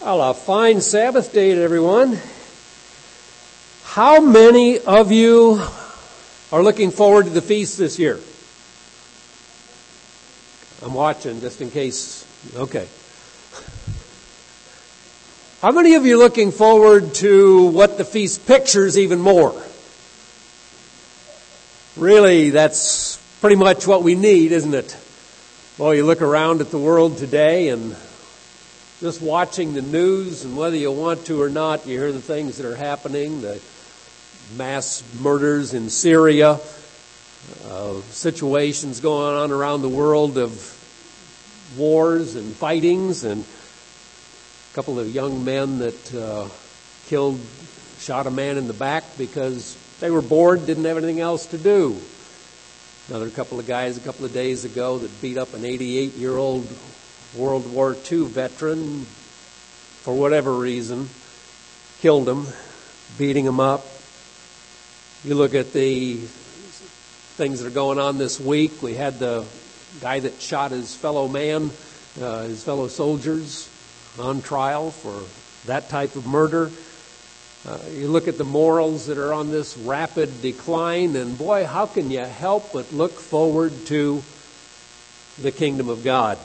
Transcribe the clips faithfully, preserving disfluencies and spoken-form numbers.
Well, a fine Sabbath day to everyone. How many of you are looking forward to the feast this year? I'm watching just in case. Okay. How many of you are looking forward to what the feast pictures even more? Really, that's pretty much what we need, isn't it? Well, you look around at the world today and just watching the news, and whether you want to or not, you hear the things that are happening, the mass murders in Syria, uh, situations going on around the world of wars and fightings, and a couple of young men that uh, killed, shot a man in the back because they were bored, didn't have anything else to do. Another couple of guys a couple of days ago that beat up an eighty-eight-year-old World War Two veteran for whatever reason, killed him, beating him up. You look at the things that are going on this week. We had the guy that shot his fellow man, uh, his fellow soldiers, on trial for that type of murder. Uh, you look at the morals that are on this rapid decline, and boy, how can you help but look forward to the kingdom of God?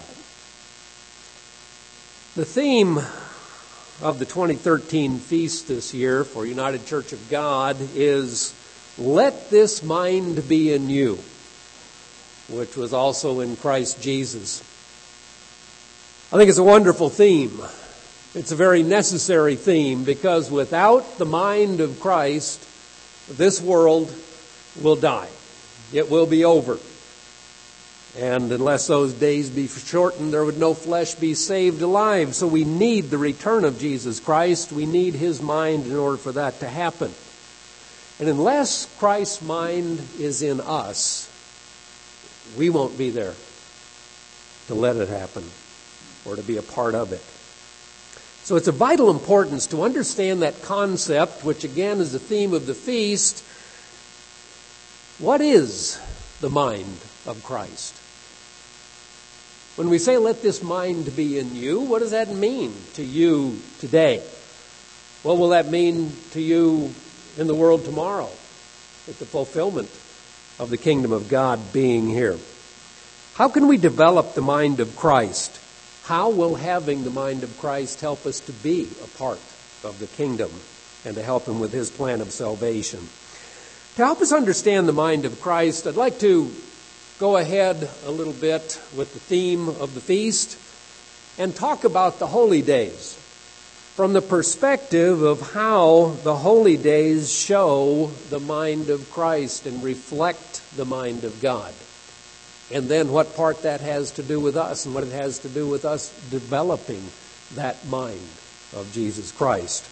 The theme of the twenty thirteen feast this year for United Church of God is "Let this mind be in you," which was also in Christ Jesus. I think it's a wonderful theme. It's a very necessary theme, because without the mind of Christ, this world will die. It will be over. And unless those days be shortened, there would no flesh be saved alive. So we need the return of Jesus Christ. We need His mind in order for that to happen. And unless Christ's mind is in us, we won't be there to let it happen or to be a part of it. So it's of vital importance to understand that concept, which again is the theme of the feast. What is the mind of Christ? When we say, "Let this mind be in you," what does that mean to you today? What will that mean to you in the world tomorrow, at the fulfillment of the kingdom of God being here? How can we develop the mind of Christ? How will having the mind of Christ help us to be a part of the kingdom and to help Him with His plan of salvation? To help us understand the mind of Christ, I'd like to go ahead a little bit with the theme of the feast and talk about the holy days from the perspective of how the holy days show the mind of Christ and reflect the mind of God. And then what part that has to do with us and what it has to do with us developing that mind of Jesus Christ.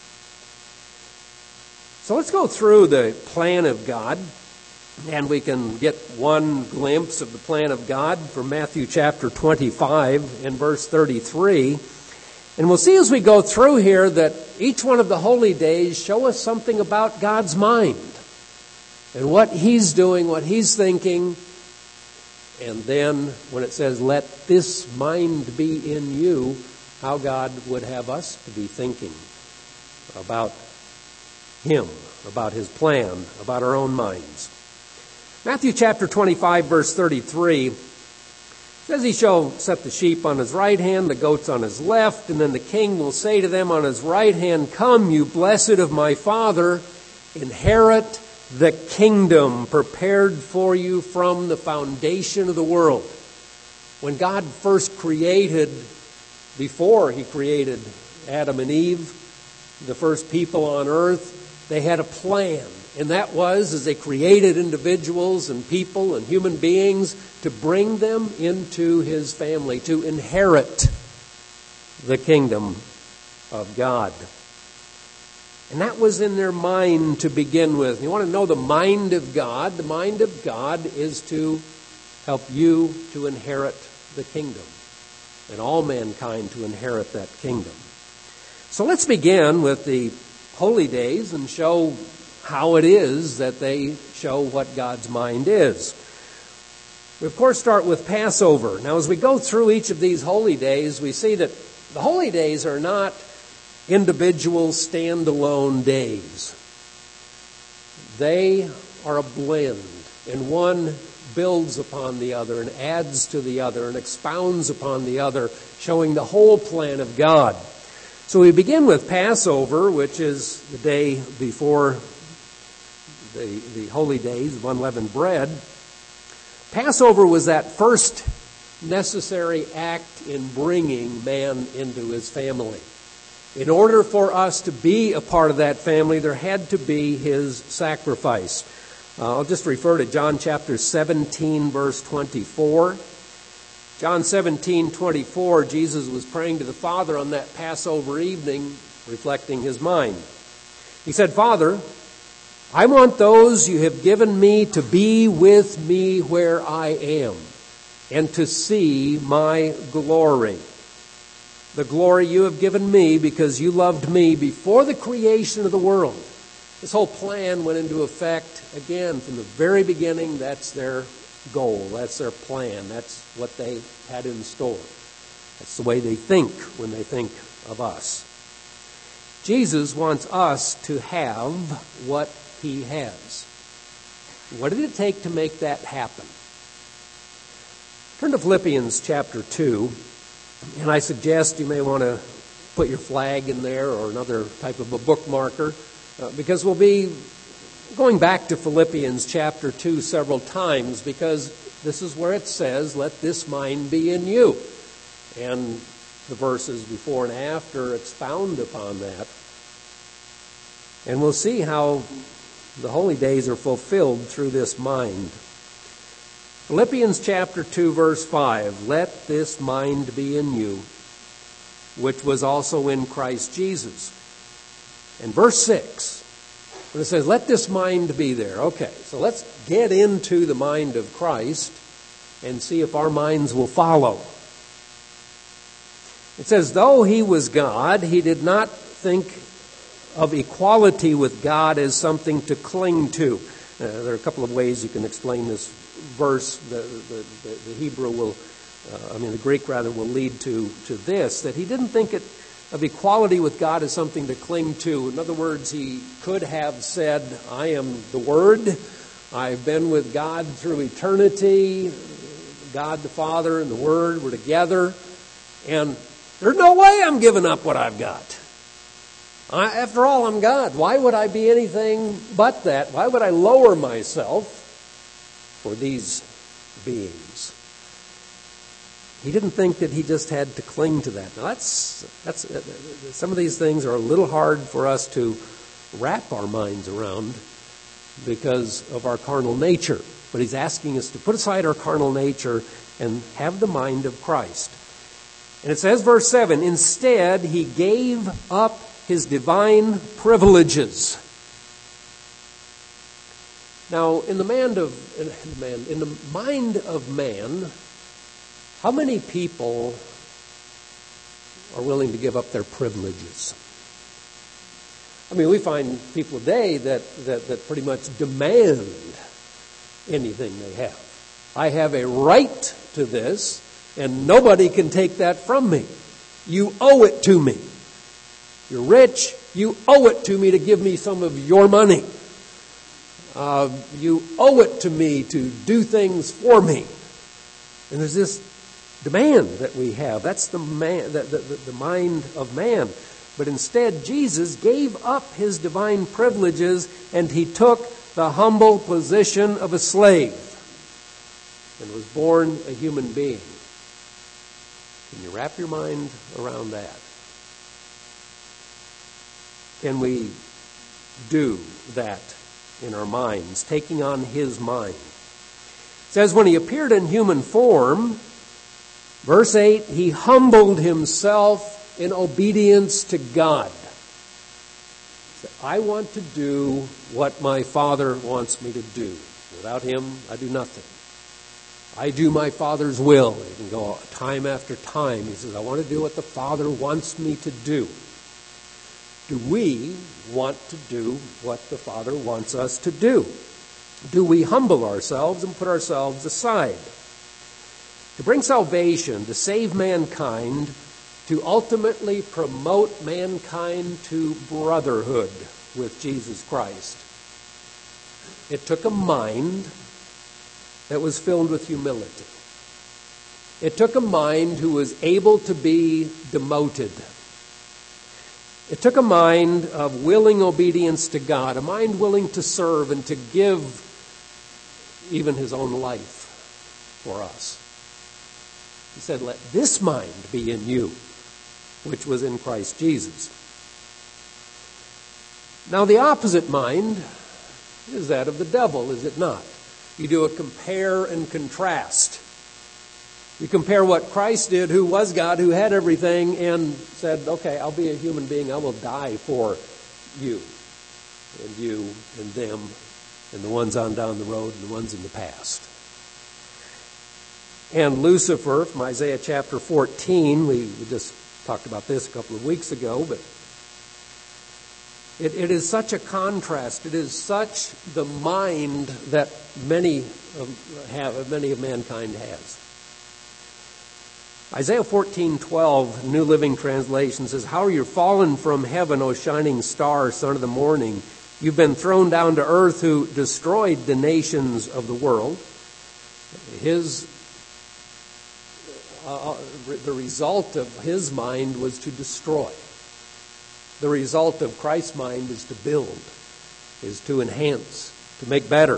So let's go through the plan of God, and we can get one glimpse of the plan of God from Matthew chapter twenty-five and verse thirty-three. And we'll see as we go through here that each one of the holy days show us something about God's mind and what He's doing, what He's thinking. And then when it says, "Let this mind be in you," how God would have us to be thinking about Him, about His plan, about our own minds. Matthew chapter twenty-five, verse thirty-three says, "He shall set the sheep on His right hand, the goats on His left, and then the king will say to them on His right hand, 'Come, you blessed of my Father, inherit the kingdom prepared for you from the foundation of the world.'" When God first created, before He created Adam and Eve, the first people on earth, they had a plan. And that was, as they created individuals and people and human beings, to bring them into His family, to inherit the kingdom of God. And that was in their mind to begin with. You want to know the mind of God? The mind of God is to help you to inherit the kingdom, and all mankind to inherit that kingdom. So let's begin with the holy days and show how it is that they show what God's mind is. We, of course, start with Passover. Now, as we go through each of these holy days, we see that The holy days are not individual standalone days. They are a blend, and one builds upon the other and adds to the other and expounds upon the other, showing the whole plan of God. So we begin with Passover, which is the day before the, the holy days of unleavened bread. Passover was that first necessary act in bringing man into his family. In order for us to be a part of that family, there had to be his sacrifice. Uh, I'll just refer to John chapter seventeen, verse twenty-four. John seventeen, twenty-four, Jesus was praying to the Father on that Passover evening, reflecting his mind. He said, "Father, I want those you have given me to be with me where I am, and to see my glory. The glory you have given me because you loved me before the creation of the world." This whole plan went into effect, again, from the very beginning. That's their goal. That's their plan. That's what they had in store. That's the way they think when they think of us. Jesus wants us to have what he has. What did it take to make that happen? Turn to Philippians chapter two, and I suggest you may want to put your flag in there or another type of a bookmarker, uh, because we'll be going back to Philippians chapter two several times, because this is where it says, "Let this mind be in you." And the verses before and after expound upon that. And we'll see how the holy days are fulfilled through this mind. Philippians chapter two, verse five, "Let this mind be in you, which was also in Christ Jesus." And verse six, when it says, "Let this mind be there." Okay, so let's get into the mind of Christ and see if our minds will follow. It says, "Though he was God, he did not think of equality with God as something to cling to." Uh, there are a couple of ways you can explain this verse. The, the, the, the Hebrew will, uh, I mean the Greek rather, will lead to, to this, that he didn't think it, of equality with God as something to cling to. In other words, he could have said, "I am the Word. I've been with God through eternity. God the Father and the Word were together. And there's no way I'm giving up what I've got. I, after all, I'm God. Why would I be anything but that? Why would I lower myself for these beings?" He didn't think that he just had to cling to that. Now that's, that's, some of these things are a little hard for us to wrap our minds around because of our carnal nature. But he's asking us to put aside our carnal nature and have the mind of Christ. And it says, verse seven, "Instead, he gave up his divine privileges." Now, in the mind of in the, man, in the mind of man, how many people are willing to give up their privileges? I mean, we find people today that, that, that pretty much demand anything they have. I have a right to this, and nobody can take that from me. You owe it to me. You're rich, you owe it to me to give me some of your money. Uh, you owe it to me to do things for me. And there's this demand that we have. That's the man, the, the, the mind of man. But instead, Jesus gave up his divine privileges and he took the humble position of a slave and was born a human being. Can you wrap your mind around that? Can we do that in our minds, taking on his mind? It says, when he appeared in human form, verse eight, he humbled himself in obedience to God. I want to do what my Father wants me to do. Without him, I do nothing. I do my Father's will. You can go time after time. He says, I want to do what the Father wants me to do. Do we want to do what the Father wants us to do? Do we humble ourselves and put ourselves aside? To bring salvation, to save mankind, to ultimately promote mankind to brotherhood with Jesus Christ. It took a mind that was filled with humility. It took a mind who was able to be demoted. It took a mind of willing obedience to God, a mind willing to serve and to give even his own life for us. He said, "Let this mind be in you, which was in Christ Jesus." Now, the opposite mind is that of the devil, is it not? You do a compare and contrast. You compare what Christ did, who was God, who had everything, and said, okay, I'll be a human being. I will die for you and you and them and the ones on down the road and the ones in the past. And Lucifer, from Isaiah chapter fourteen, we just talked about this a couple of weeks ago, but it, it is such a contrast. It is such the mind that many of, have, many of mankind has. Isaiah fourteen twelve, New Living Translation, says, "How are you fallen from heaven, O shining star, son of the morning? You've been thrown down to earth, who destroyed the nations of the world." His, uh, the result of his mind was to destroy. The result of Christ's mind is to build, is to enhance, to make better.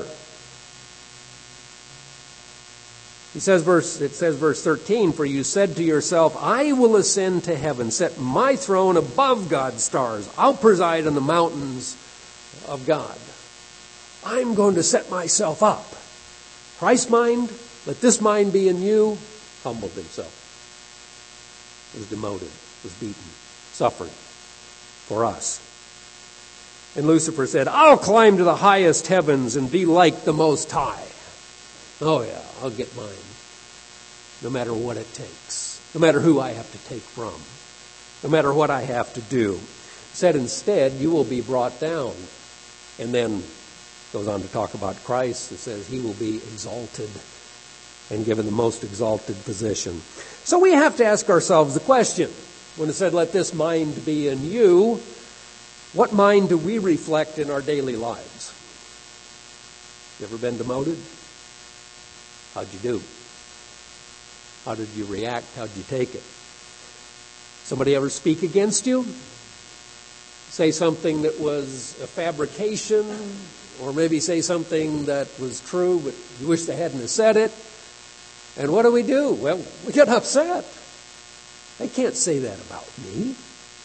He says, verse, it says, verse thirteen, "For you said to yourself, I will ascend to heaven, set my throne above God's stars. I'll preside on the mountains of God. I'm going to set myself up." Christ's mind, let this mind be in you, humbled himself, was demoted, was beaten, suffered for us. And Lucifer said, "I'll climb to the highest heavens and be like the Most High." Oh yeah, I'll get mine. No matter what it takes. No matter who I have to take from. No matter what I have to do. Said instead, you will be brought down. And then goes on to talk about Christ. It says he will be exalted and given the most exalted position. So we have to ask ourselves the question. When it said, "Let this mind be in you," what mind do we reflect in our daily lives? You ever been demoted? How'd you do? How did you react? How'd you take it? Somebody ever speak against you? Say something that was a fabrication, or maybe say something that was true, but you wish they hadn't have said it. And what do we do? Well, we get upset. They can't say that about me.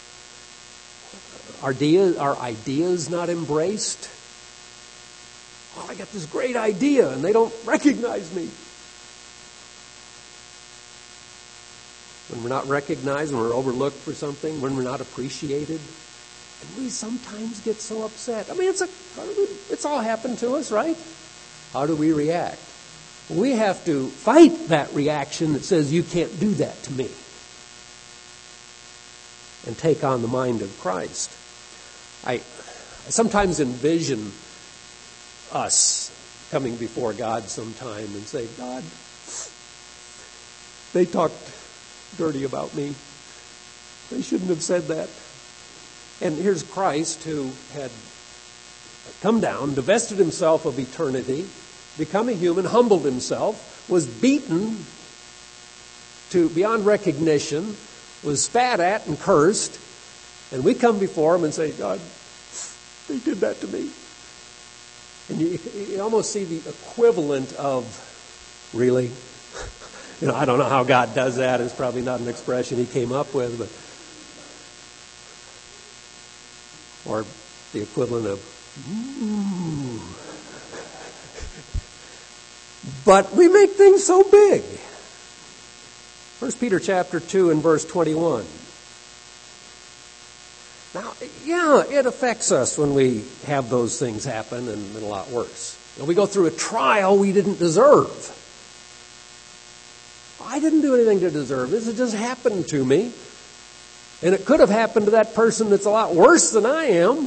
Our ideas, our ideas not embraced. Oh, I got this great idea, and they don't recognize me. When we're not recognized, when we're overlooked for something, when we're not appreciated, and we sometimes get so upset. I mean, it's a, it's all happened to us, right? How do we react? We have to fight that reaction that says, you can't do that to me. And take on the mind of Christ. I, I sometimes envision us coming before God sometime and say, "God, they talked dirty about me. They shouldn't have said that." And here's Christ, who had come down, divested himself of eternity, become a human, humbled himself, was beaten to beyond recognition, was spat at and cursed, and we come before him and say, "God, they did that to me." And you, you almost see the equivalent of, really? You know, I don't know how God does that. It's probably not an expression he came up with, but or the equivalent of, ooh. But we make things so big. First Peter chapter two and verse twenty-one. Now, yeah, it affects us when we have those things happen, and a lot worse. When we go through a trial we didn't deserve. I didn't do anything to deserve this. It just happened to me. And it could have happened to that person that's a lot worse than I am.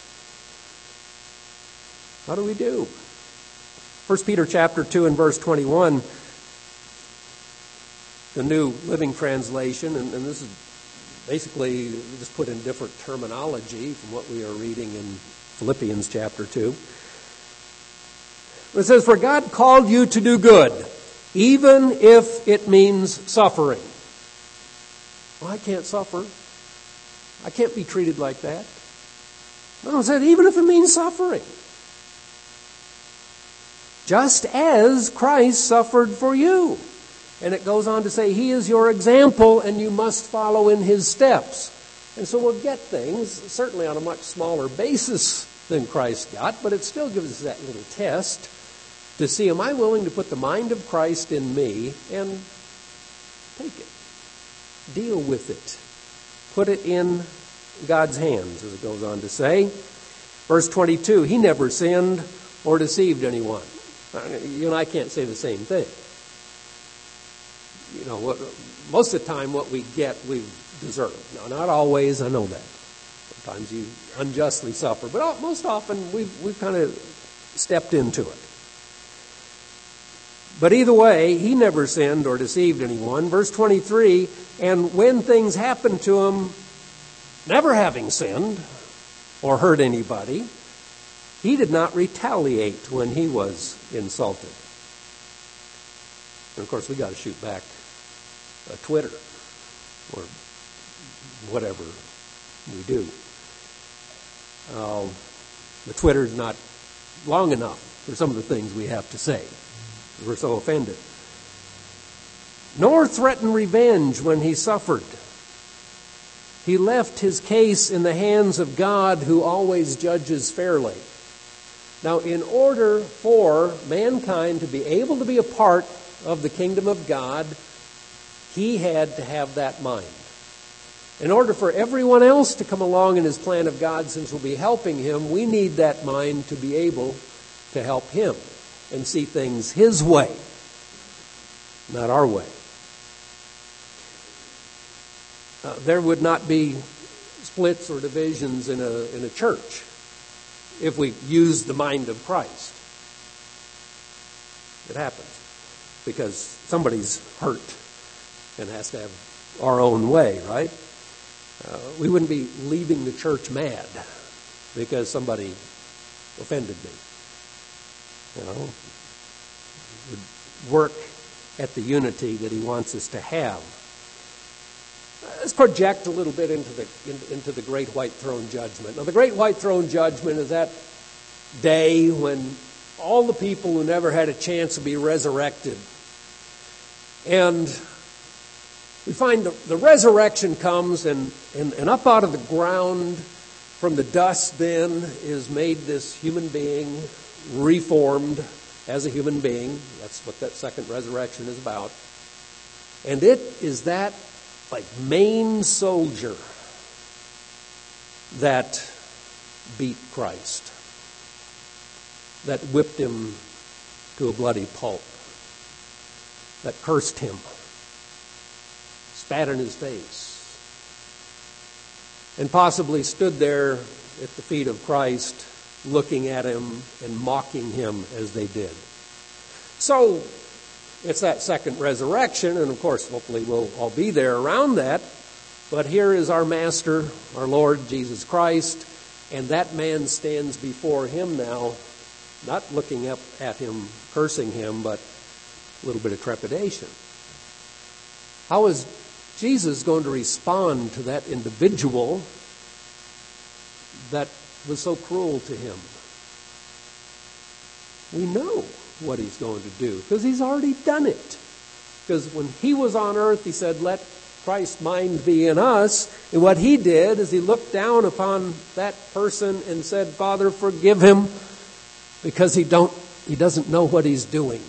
How do we do? First Peter chapter two and verse twenty-one, the New Living Translation, and, and this is basically just put in different terminology from what we are reading in Philippians chapter two. It says, "For God called you to do good, even if it means suffering." Well, I can't suffer. I can't be treated like that. No, it said, even if it means suffering. Just as Christ suffered for you. And it goes on to say, He is your example and you must follow in His steps. And so we'll get things, certainly on a much smaller basis than Christ got, but it still gives us that little test to see, am I willing to put the mind of Christ in me and take it, deal with it, put it in God's hands, as it goes on to say. Verse twenty-two, He never sinned or deceived anyone. You and I can't say the same thing. You know, what, most of the time what we get, we deserve. Now, not always, I know that. Sometimes you unjustly suffer, but most often we've, we've kind of stepped into it. But either way, He never sinned or deceived anyone. Verse twenty-three, and when things happened to Him, never having sinned or hurt anybody, He did not retaliate when He was insulted. And of course, we got to shoot back a Twitter or whatever we do. Uh, the Twitter's not long enough for some of the things we have to say. We're so offended. Nor threaten revenge when He suffered. He left His case in the hands of God, who always judges fairly. Now, in order for mankind to be able to be a part of the kingdom of God, He had to have that mind. In order for everyone else to come along in His plan of God, since we'll be helping Him, we need that mind to be able to help Him and see things His way, not our way. Uh, there would not be splits or divisions in a in a church if we use the mind of Christ. It happens because somebody's hurt and has to have our own way, right? Uh, we wouldn't be leaving the church mad because somebody offended me. You know, would work at the unity that He wants us to have. Let's project a little bit into the in, into the Great White Throne Judgment. Now, the Great White Throne Judgment is that day when all the people who never had a chance will be resurrected. And we find the, the resurrection comes, and, and, and up out of the ground from the dust then is made this human being, reformed as a human being. That's what that second resurrection is about. And it is that like Maine soldier that beat Christ, that whipped Him to a bloody pulp, that cursed Him, spat in His face, and possibly stood there at the feet of Christ looking at Him and mocking Him as they did. So it's that second resurrection, and of course, hopefully we'll all be there around that. But here is our Master, our Lord Jesus Christ, and that man stands before Him now, not looking up at Him, cursing Him, but a little bit of trepidation. How is Jesus going to respond to that individual that was so cruel to Him? We know what He's going to do because He's already done it. Because when He was on earth, He said, let Christ's mind be in us. And what He did is He looked down upon that person and said, Father, forgive him because he don't he doesn't know what he's doing.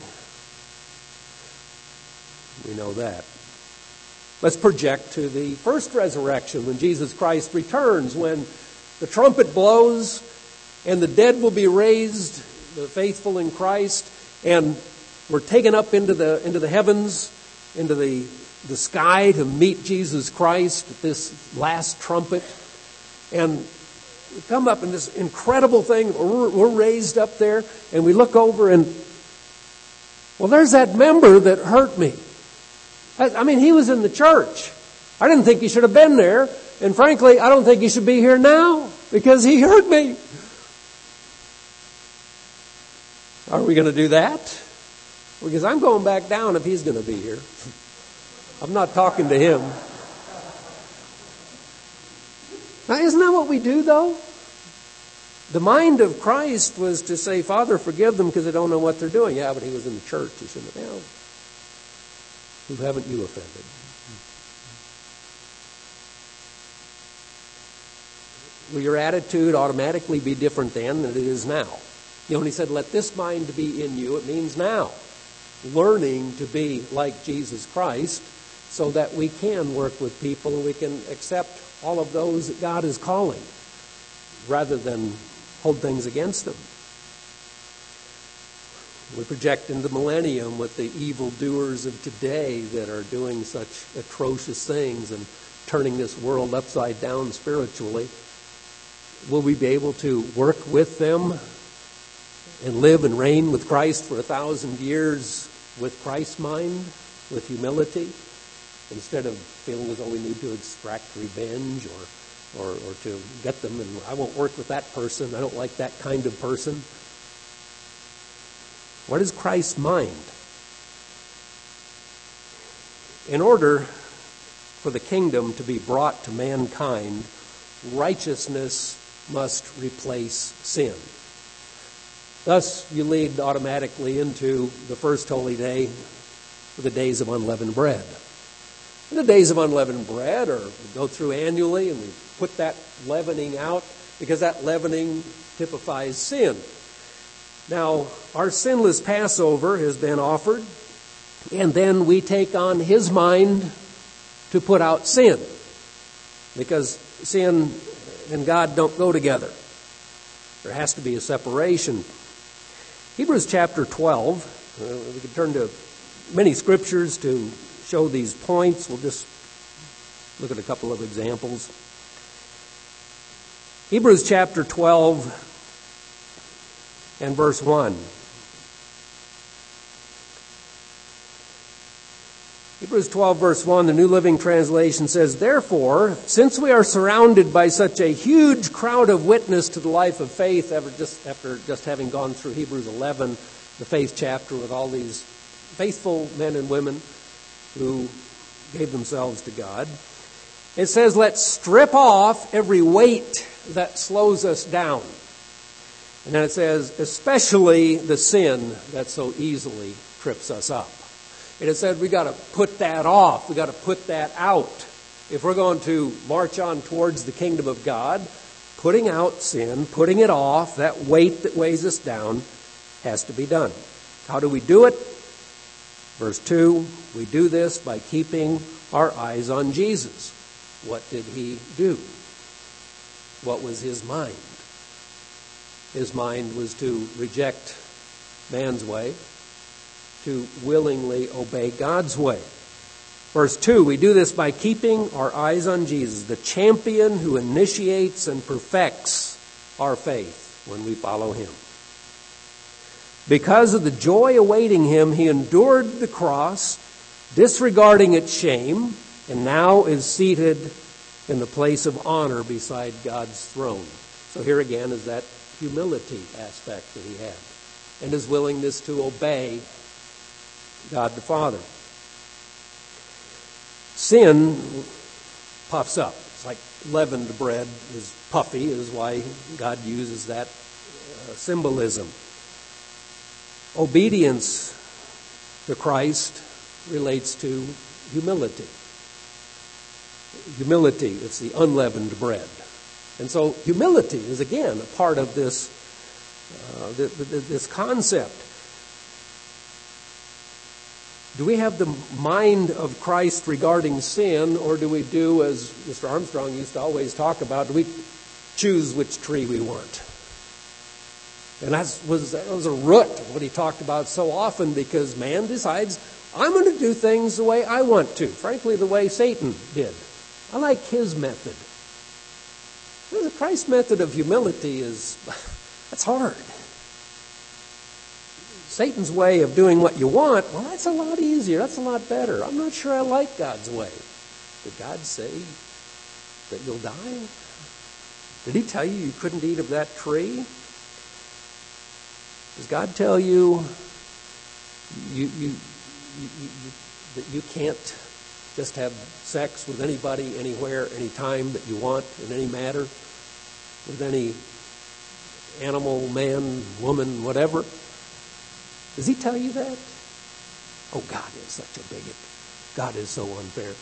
We know that. Let's project to the first resurrection when Jesus Christ returns, when the trumpet blows and the dead will be raised, the faithful in Christ, and we're taken up into the into the heavens, into the, the sky to meet Jesus Christ at this last trumpet. And we come up in this incredible thing. We're, we're raised up there, and we look over and, well, there's that member that hurt me. I, I mean, he was in the church. I didn't think he should have been there. And frankly, I don't think he should be here now because he hurt me. Are we going to do that? Because I'm going back down if he's going to be here. I'm not talking to him. Now, isn't that what we do, though? The mind of Christ was to say, Father, forgive them because they don't know what they're doing. Yeah, but he was in the church. He shouldn't have. Well, who haven't you offended? Will your attitude automatically be different then than it is now? You know, when he said, let this mind be in you, it means now. Learning to be like Jesus Christ so that we can work with people and we can accept all of those that God is calling rather than hold things against them. We project into the millennium with the evildoers of today that are doing such atrocious things and turning this world upside down spiritually. Will we be able to work with them and live and reign with Christ for a thousand years with Christ's mind, with humility, instead of feeling as though we need to extract revenge or, or, or to get them, and I won't work with that person, I don't like that kind of person. What is Christ's mind? In order for the kingdom to be brought to mankind, righteousness must replace sin. Thus, you lead automatically into the first holy day, the days of unleavened bread. And the days of unleavened bread are we go through annually, and we put that leavening out because that leavening typifies sin. Now, our sinless Passover has been offered, and then we take on his mind to put out sin, because sin and God don't go together. There has to be a separation. Hebrews chapter twelve, uh, we could turn to many scriptures to show these points. We'll just look at a couple of examples. Hebrews chapter twelve and verse one. Hebrews twelve verse one, the New Living Translation says, therefore, since we are surrounded by such a huge crowd of witness to the life of faith, after just, after just having gone through Hebrews eleven, the faith chapter with all these faithful men and women who gave themselves to God, it says, let's strip off every weight that slows us down. And then it says, especially the sin that so easily trips us up. And it said we got to put that off. We got to put that out. If we're going to march on towards the kingdom of God, putting out sin, putting it off, that weight that weighs us down has to be done. How do we do it? Verse two, we do this by keeping our eyes on Jesus. What did he do? What was his mind? His mind was to reject man's way, to willingly obey God's way. Verse two, we do this by keeping our eyes on Jesus, the champion who initiates and perfects our faith when we follow him. Because of the joy awaiting him, he endured the cross, disregarding its shame, and now is seated in the place of honor beside God's throne. So here again is that humility aspect that he had, and his willingness to obey God the Father. Sin puffs up. It's like leavened bread is puffy, is why God uses that uh, symbolism. Obedience to Christ relates to humility. Humility, it's the unleavened bread. And so humility is again a part of this, uh, this concept. Do we have the mind of Christ regarding sin, or do we do, as Mister Armstrong used to always talk about, do we choose which tree we want? And that was, that was a root of what he talked about so often, because man decides, I'm going to do things the way I want to. Frankly, the way Satan did. I like his method. The Christ method of humility is, that's hard. Satan's way of doing what you want, well, that's a lot easier. That's a lot better. I'm not sure I like God's way. Did God say that you'll die? Did he tell you you couldn't eat of that tree? Does God tell you you, you, you, you, that you can't just have sex with anybody, anywhere, anytime that you want, in any matter, with any animal, man, woman, whatever? Does he tell you that? Oh, God is such a bigot. God is so unfair.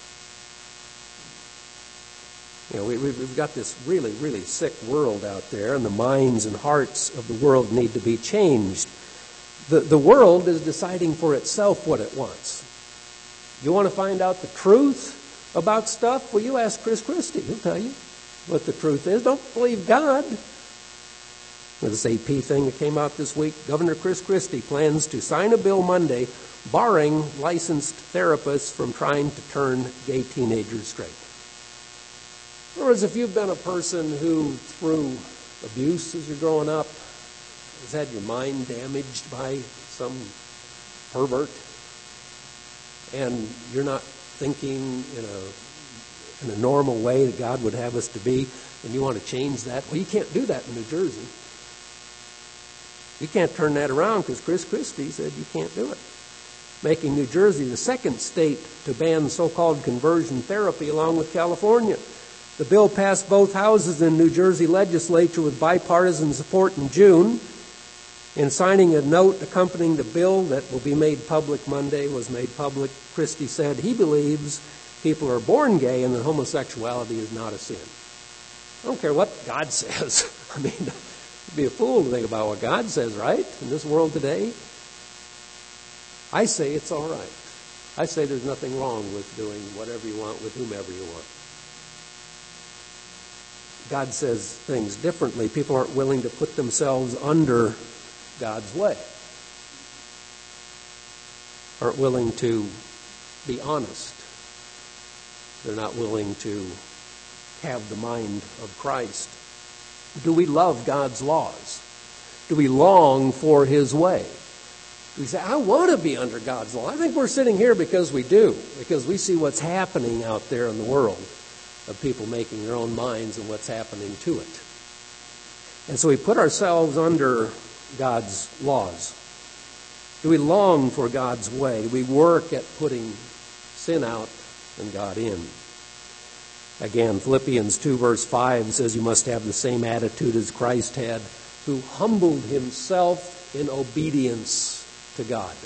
You know, we, we've got this really, really sick world out there, and the minds and hearts of the world need to be changed. The, the world is deciding for itself what it wants. You want to find out the truth about stuff? Well, you ask Chris Christie. He'll tell you what the truth is. Don't believe God. With this A P thing that came out this week, Governor Chris Christie plans to sign a bill Monday barring licensed therapists from trying to turn gay teenagers straight. In other words, if you've been a person who, through abuse as you're growing up, has had your mind damaged by some pervert, and you're not thinking in a in a normal way that God would have us to be, and you want to change that, well, you can't do that in New Jersey. You can't turn that around because Chris Christie said you can't do it, making New Jersey the second state to ban so-called conversion therapy along with California. The bill passed both houses in New Jersey legislature with bipartisan support in June. In signing a note accompanying the bill that will be made public Monday, was made public, Christie said he believes people are born gay and that homosexuality is not a sin. I don't care what God says. I mean, you'd be a fool to think about what God says, right? In this world today, I say it's all right. I say there's nothing wrong with doing whatever you want with whomever you want. God says things differently. People aren't willing to put themselves under God's way. Aren't willing to be honest. They're not willing to have the mind of Christ. Do we love God's laws? Do we long for his way? Do we say, I want to be under God's law? I think we're sitting here because we do, because we see what's happening out there in the world, of people making their own minds and what's happening to it. And so we put ourselves under God's laws. Do we long for God's way? Do we work at putting sin out and God in? Again, Philippians two verse five says you must have the same attitude as Christ had, who humbled himself in obedience to God.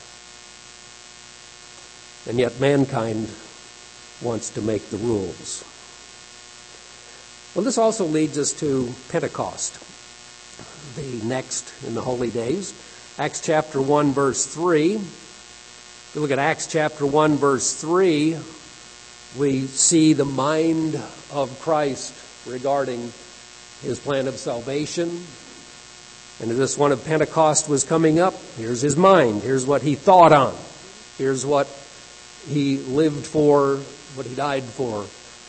And yet mankind wants to make the rules. Well, this also leads us to Pentecost, the next in the holy days. Acts chapter one, verse three. If you look at Acts chapter one, verse three, we see the mind of Christ regarding his plan of salvation. And as this one of Pentecost was coming up, here's his mind. Here's what he thought on. Here's what he lived for, what he died for.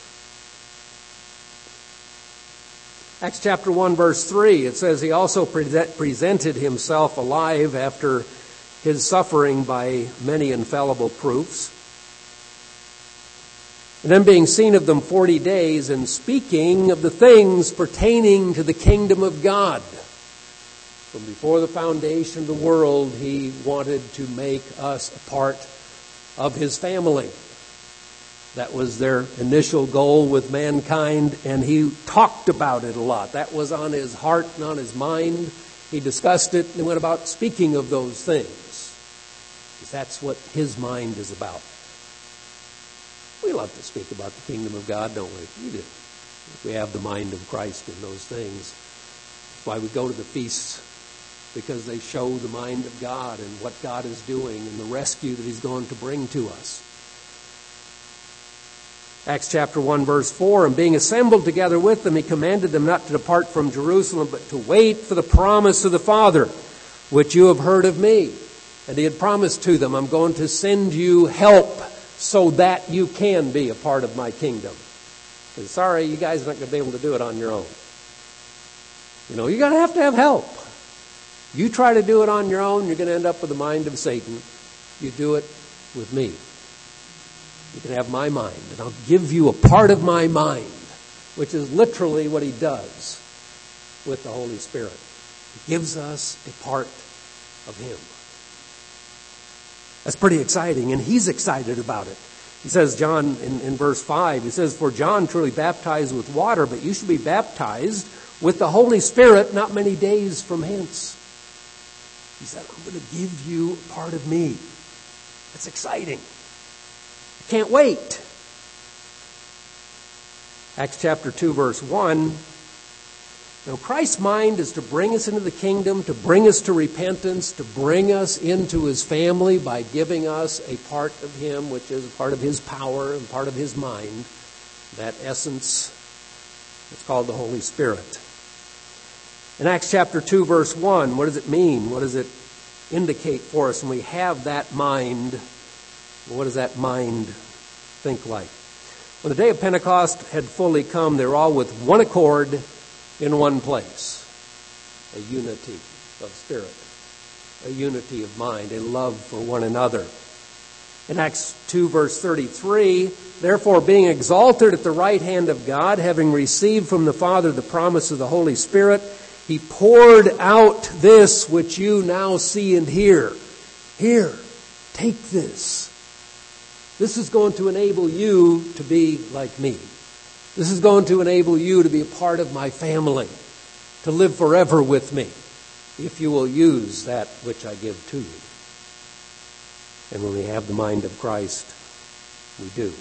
Acts chapter one, verse three, it says he also present, presented himself alive after his suffering by many infallible proofs. And then being seen of them forty days and speaking of the things pertaining to the kingdom of God. From before the foundation of the world, he wanted to make us a part of his family. That was their initial goal with mankind, and he talked about it a lot. That was on his heart and on his mind. He discussed it and went about speaking of those things. Because that's what his mind is about. We love to speak about the kingdom of God, don't we? We do. We have the mind of Christ in those things. That's why we go to the feasts, because they show the mind of God and what God is doing and the rescue that he's going to bring to us. Acts chapter one, verse four, and being assembled together with them, he commanded them not to depart from Jerusalem, but to wait for the promise of the Father, which you have heard of me. And he had promised to them, I'm going to send you help so that you can be a part of my kingdom. And sorry, you guys are not going to be able to do it on your own. You know, you're going to have to have help. You try to do it on your own, you're going to end up with the mind of Satan. You do it with me. You can have my mind, and I'll give you a part of my mind, which is literally what he does with the Holy Spirit. He gives us a part of him. That's pretty exciting, and he's excited about it. He says, John, in, in verse five, he says, "For John truly baptized with water, but you shall be baptized with the Holy Spirit not many days from hence." He said, "I'm going to give you a part of me." It's exciting. I can't wait. Acts chapter two, verse one. Now, Christ's mind is to bring us into the kingdom, to bring us to repentance, to bring us into his family by giving us a part of him, which is a part of his power and part of his mind. That essence, it's called the Holy Spirit. In Acts chapter two, verse one, what does it mean? What does it indicate for us when we have that mind? What does that mind think like? When the day of Pentecost had fully come, they were all with one accord in one place. A unity of spirit, a unity of mind, a love for one another. In Acts two, verse thirty-three, "Therefore, being exalted at the right hand of God, having received from the Father the promise of the Holy Spirit, he poured out this which you now see and hear." Here, take this. This is going to enable you to be like me. This is going to enable you to be a part of my family, to live forever with me, if you will use that which I give to you. And when we have the mind of Christ, we do.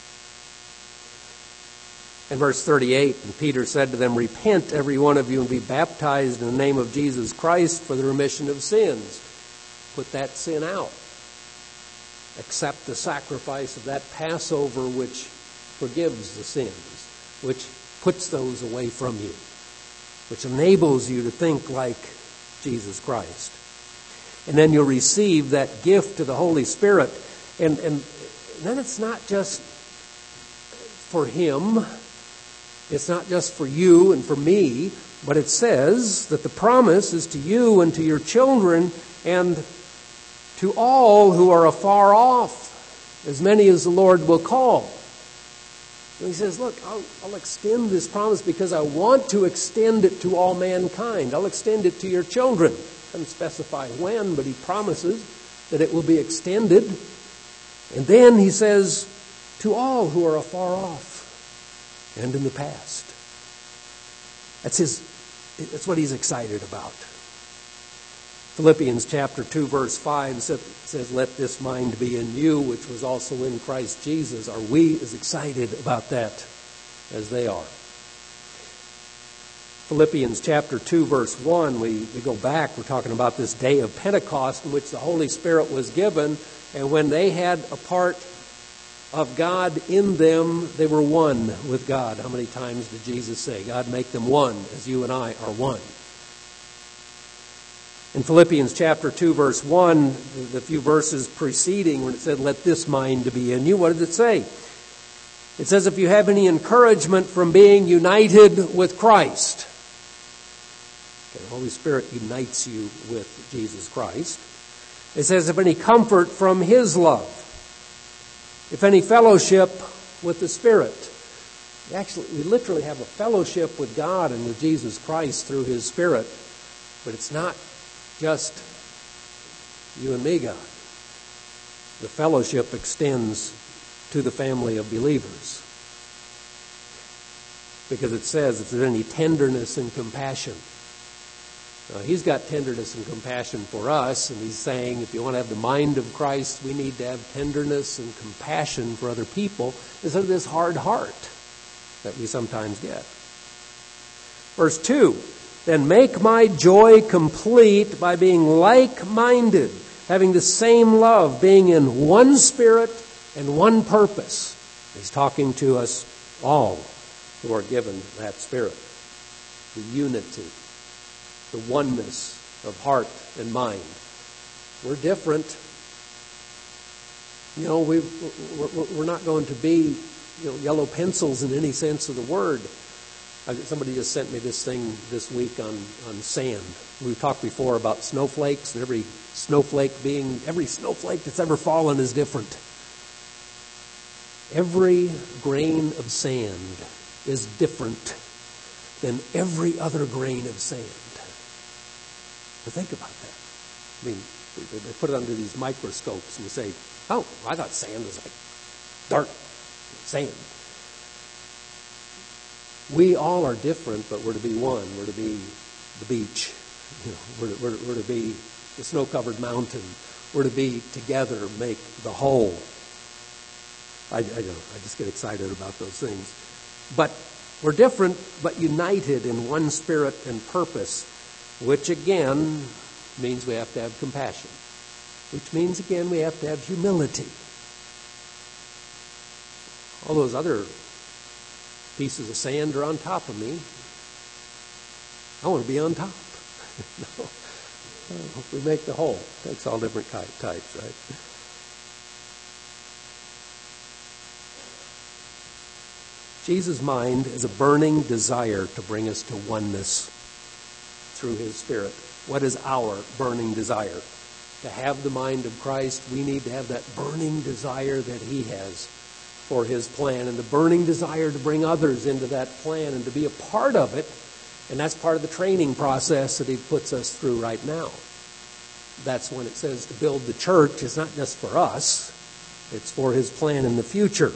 In verse thirty-eight, "And Peter said to them, Repent, every one of you, and be baptized in the name of Jesus Christ for the remission of sins." Put that sin out. Accept the sacrifice of that Passover which forgives the sins, which puts those away from you, which enables you to think like Jesus Christ. And then you'll receive that gift of the Holy Spirit. And, and then it's not just for him. It's not just for you and for me, but it says that the promise is to you and to your children and to all who are afar off, as many as the Lord will call. And he says, look, I'll, I'll extend this promise because I want to extend it to all mankind. I'll extend it to your children. Doesn't specify when, but he promises that it will be extended. And then he says, to all who are afar off and in the past. That's his. That's what he's excited about. Philippians chapter two, verse five says, "Let this mind be in you, which was also in Christ Jesus." Are we as excited about that as they are? Philippians chapter two, verse one, we, we go back, we're talking about this day of Pentecost in which the Holy Spirit was given, and when they had a part of God in them, they were one with God. How many times did Jesus say, God, make them one as you and I are one? In Philippians chapter two, verse one, the few verses preceding when it said, let this mind be in you, what did it say? It says, if you have any encouragement from being united with Christ. Okay, the Holy Spirit unites you with Jesus Christ. It says, if any comfort from His love. If any fellowship with the Spirit. Actually, we literally have a fellowship with God and with Jesus Christ through His Spirit. But it's not just you and me, God. The fellowship extends to the family of believers. Because it says, if there's any tenderness and compassion. Now, He's got tenderness and compassion for us, and He's saying, if you want to have the mind of Christ, we need to have tenderness and compassion for other people instead of this hard heart that we sometimes get. Verse two, then make my joy complete by being like-minded, having the same love, being in one spirit and one purpose. He's talking to us all who are given that spirit. The unity, the oneness of heart and mind. We're different. You know, we we're not going to be, you know, yellow pencils in any sense of the word. Somebody just sent me this thing this week on, on sand. We've talked before about snowflakes, and every snowflake being, every snowflake that's ever fallen is different. Every grain of sand is different than every other grain of sand. Now think about that. I mean, they put it under these microscopes and you say, oh, I thought sand was like dirt, sand. We all are different, but we're to be one. We're to be the beach. You know, we're, we're, we're to be the snow-covered mountain. We're to be together, make the whole. I, I don't know, I just get excited about those things. But we're different, but united in one spirit and purpose, which again means we have to have compassion, which means again we have to have humility. All those other pieces of sand are on top of me. I want to be on top. No. We make the whole. It takes all different types, right? Jesus' mind is a burning desire to bring us to oneness through His Spirit. What is our burning desire? To have the mind of Christ, we need to have that burning desire that He has for His plan, and the burning desire to bring others into that plan and to be a part of it. And that's part of the training process that He puts us through right now. That's when it says to build the church. It's not just for us. It's for His plan in the future.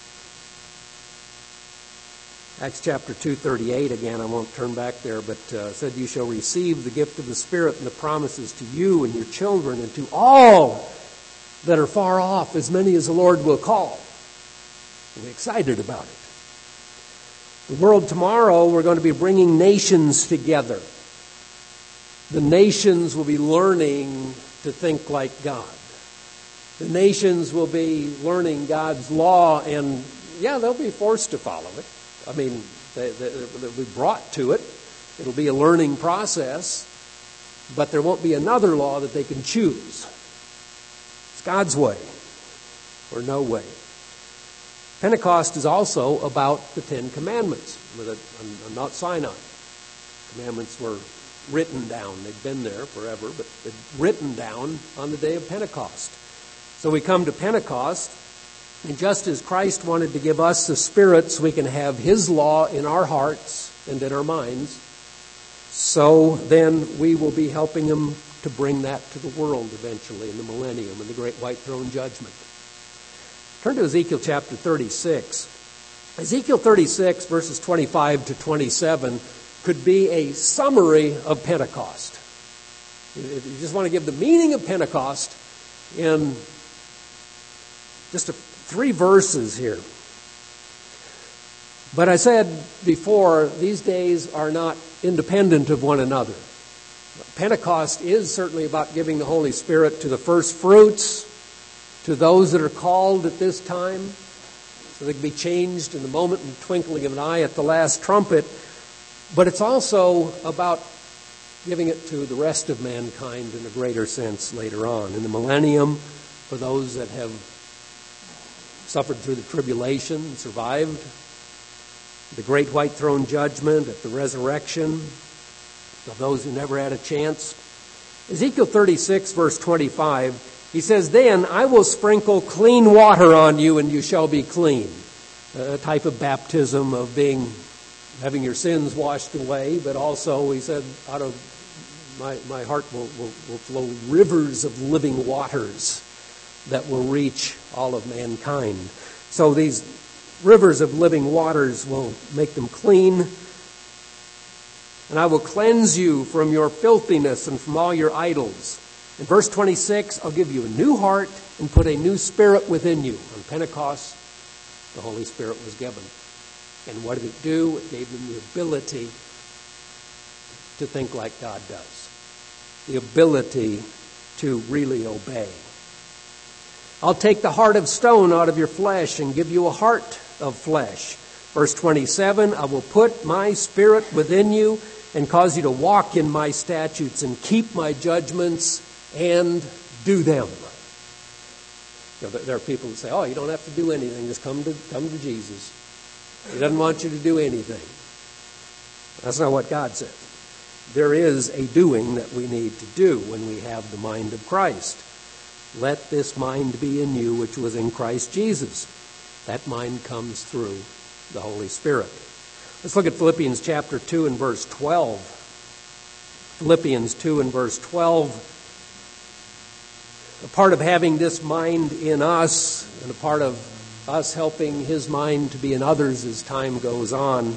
Acts chapter two thirty-eight, again, I won't turn back there, but uh, said, you shall receive the gift of the Spirit and the promises to you and your children and to all that are far off, as many as the Lord will call. We're excited about it. The world tomorrow, we're going to be bringing nations together. The nations will be learning to think like God. The nations will be learning God's law, and yeah, they'll be forced to follow it. I mean, they, they, they'll be brought to it. It'll be a learning process, but there won't be another law that they can choose. It's God's way or no way. Pentecost is also about the Ten Commandments on Mount Sinai. Commandments were written down. They'd been there forever, but they're written down on the day of Pentecost. So we come to Pentecost, and just as Christ wanted to give us the Spirit so we can have His law in our hearts and in our minds, so then we will be helping Him to bring that to the world eventually in the millennium and the great white throne judgment. Turn to Ezekiel chapter thirty-six. Ezekiel thirty-six, verses twenty-five to twenty-seven, could be a summary of Pentecost. If you just want to give the meaning of Pentecost in just a, three verses here. But I said before, these days are not independent of one another. Pentecost is certainly about giving the Holy Spirit to the first fruits, to those that are called at this time, so they can be changed in the moment and twinkling of an eye at the last trumpet. But it's also about giving it to the rest of mankind in a greater sense later on. In the millennium, for those that have suffered through the tribulation and survived, the great white throne judgment, at the resurrection of those who never had a chance. Ezekiel thirty-six, verse twenty-five, he says, then I will sprinkle clean water on you and you shall be clean. A type of baptism of being, having your sins washed away, but also, he said, out of my, my heart will, will, will flow rivers of living waters that will reach all of mankind. So these rivers of living waters will make them clean. And I will cleanse you from your filthiness and from all your idols. In verse twenty-six, I'll give you a new heart and put a new spirit within you. On Pentecost, the Holy Spirit was given. And what did it do? It gave them the ability to think like God does. The ability to really obey. I'll take the heart of stone out of your flesh and give you a heart of flesh. Verse twenty-seven, I will put my spirit within you and cause you to walk in my statutes and keep my judgments and do them. You know, there are people who say, oh, you don't have to do anything. Just come to, come to Jesus. He doesn't want you to do anything. That's not what God said. There is a doing that we need to do when we have the mind of Christ. Let this mind be in you, which was in Christ Jesus. That mind comes through the Holy Spirit. Let's look at Philippians chapter two and verse twelve. Philippians two and verse twelve. A part of having this mind in us, and a part of us helping his mind to be in others as time goes on,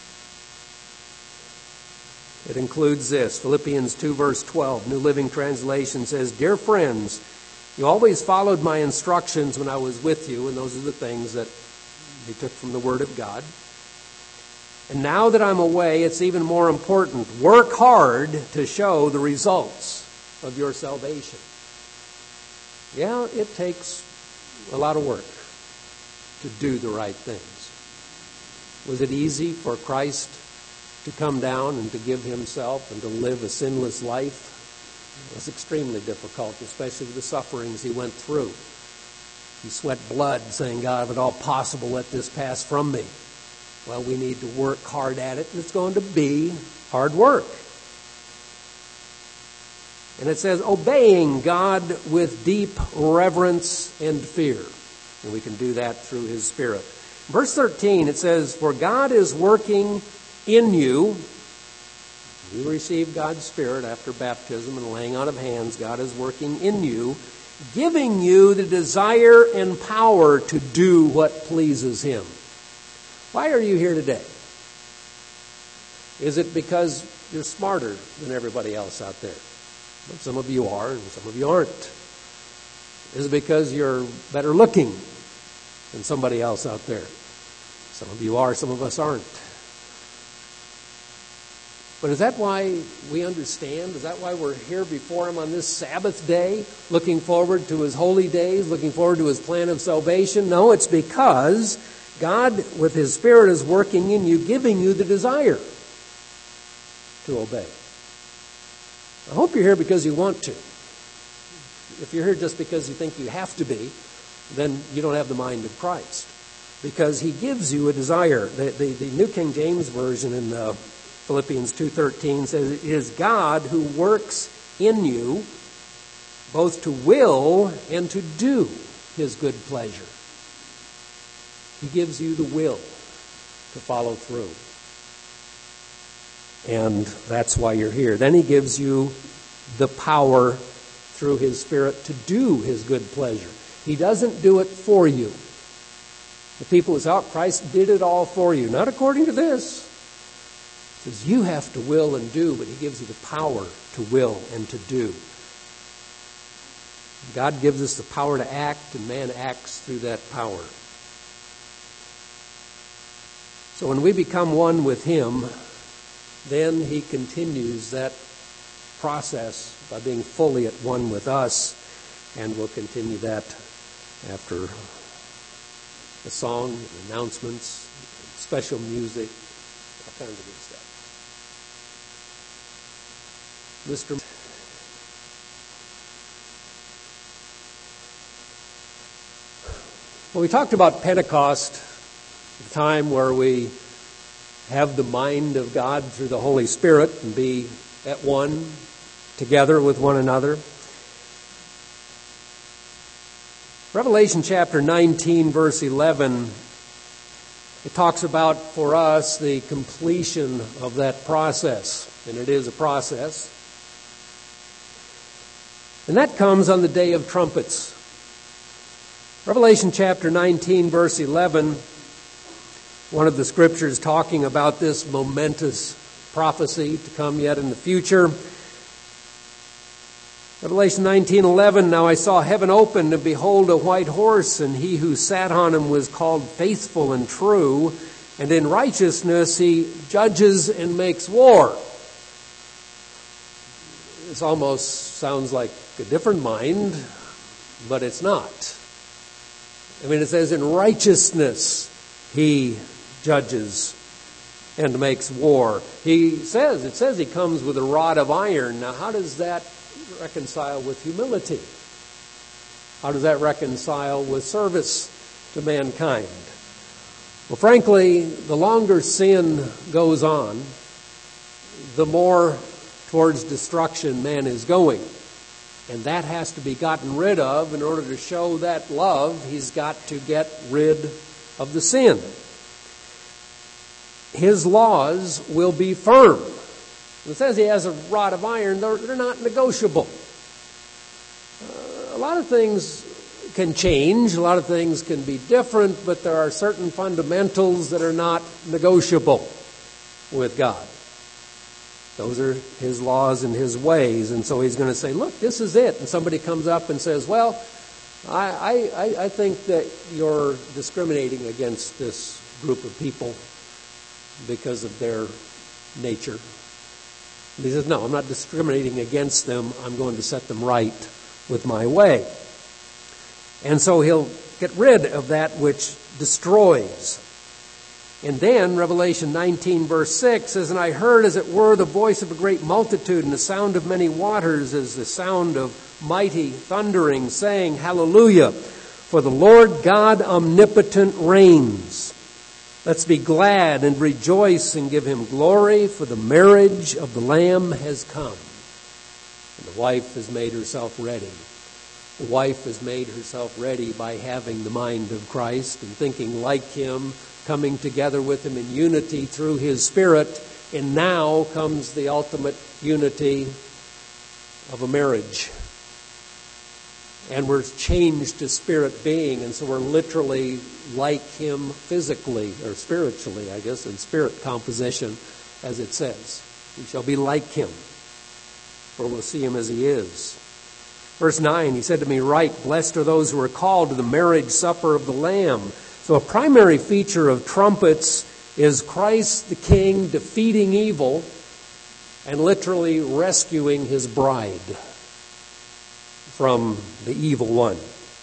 it includes this. Philippians two verse twelve, New Living Translation says, "Dear friends, you always followed my instructions when I was with you," and those are the things that he took from the Word of God. "And now that I'm away, it's even more important. Work hard to show the results of your salvation." Yeah, it takes a lot of work to do the right things. Was it easy for Christ to come down and to give himself and to live a sinless life? It was extremely difficult, especially with the sufferings he went through. He sweat blood saying, "God, if at all possible, let this pass from me." Well, we need to work hard at it, and it's going to be hard work. And it says, obeying God with deep reverence and fear. And we can do that through his Spirit. Verse thirteen, it says, "For God is working in you." You receive God's Spirit after baptism and laying on of hands. God is working in you, giving you the desire and power to do what pleases him. Why are you here today? Is it because you're smarter than everybody else out there? Well, some of you are and some of you aren't. Is it because you're better looking than somebody else out there? Some of you are, some of us aren't. But is that why we understand? Is that why we're here before him on this Sabbath day, looking forward to his holy days, looking forward to his plan of salvation? No, it's because God, with his Spirit, is working in you, giving you the desire to obey. I hope you're here because you want to. If you're here just because you think you have to be, then you don't have the mind of Christ. Because he gives you a desire. The, the, the New King James Version in uh, Philippians two thirteen says, "It is God who works in you both to will and to do his good pleasure." He gives you the will to follow through. And that's why you're here. Then he gives you the power through his Spirit to do his good pleasure. He doesn't do it for you. The people who say, "Oh, Christ did it all for you." Not according to this. He says you have to will and do, but he gives you the power to will and to do. God gives us the power to act, and man acts through that power. So when we become one with him, then he continues that process by being fully at one with us, and we'll continue that after the song, announcements, special music, all kinds of good stuff. Mister Well, we talked about Pentecost, the time where we have the mind of God through the Holy Spirit and be at one, together with one another. Revelation chapter nineteen, verse eleven, it talks about for us the completion of that process. And it is a process. And that comes on the day of trumpets. Revelation chapter nineteen, verse eleven, one of the scriptures talking about this momentous prophecy to come yet in the future. Revelation nineteen eleven, "Now I saw heaven opened, and behold a white horse, and he who sat on him was called Faithful and True, and in righteousness he judges and makes war." This almost sounds like a different mind, but it's not. I mean, it says in righteousness he judges and makes war. He says, it says he comes with a rod of iron. Now, how does that reconcile with humility? How does that reconcile with service to mankind? Well, frankly, the longer sin goes on, the more towards destruction man is going. And that has to be gotten rid of. In order to show that love, he's got to get rid of the sin. His laws will be firm. It says he has a rod of iron. They're, they're not negotiable. Uh, a lot of things can change. A lot of things can be different, but there are certain fundamentals that are not negotiable with God. Those are his laws and his ways. And so he's going to say, look, this is it. And somebody comes up and says, well, I, I, I think that you're discriminating against this group of people because of their nature. And he says, no, I'm not discriminating against them. I'm going to set them right with my way. And so he'll get rid of that which destroys. And then Revelation nineteen verse six says, and I heard as it were the voice of a great multitude and the sound of many waters as the sound of mighty thundering, saying, Hallelujah, for the Lord God omnipotent reigns. Let's be glad and rejoice and give him glory, for the marriage of the Lamb has come. And the wife has made herself ready. The wife has made herself ready by having the mind of Christ and thinking like him, coming together with him in unity through his Spirit. And now comes the ultimate unity of a marriage. And we're changed to spirit being, and so we're literally like him physically, or spiritually, I guess, in spirit composition, as it says. We shall be like him, for we'll see him as he is. Verse nine, he said to me, Write, blessed are those who are called to the marriage supper of the Lamb. So a primary feature of trumpets is Christ the King defeating evil and literally rescuing his bride from the evil one.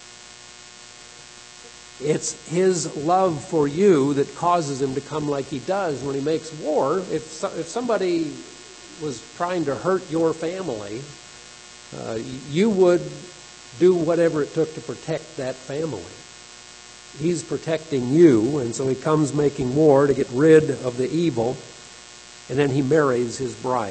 It's his love for you that causes him to come like he does when he makes war. If so, if somebody was trying to hurt your family, uh, you would do whatever it took to protect that family. He's protecting you, and so he comes making war to get rid of the evil, and then he marries his bride.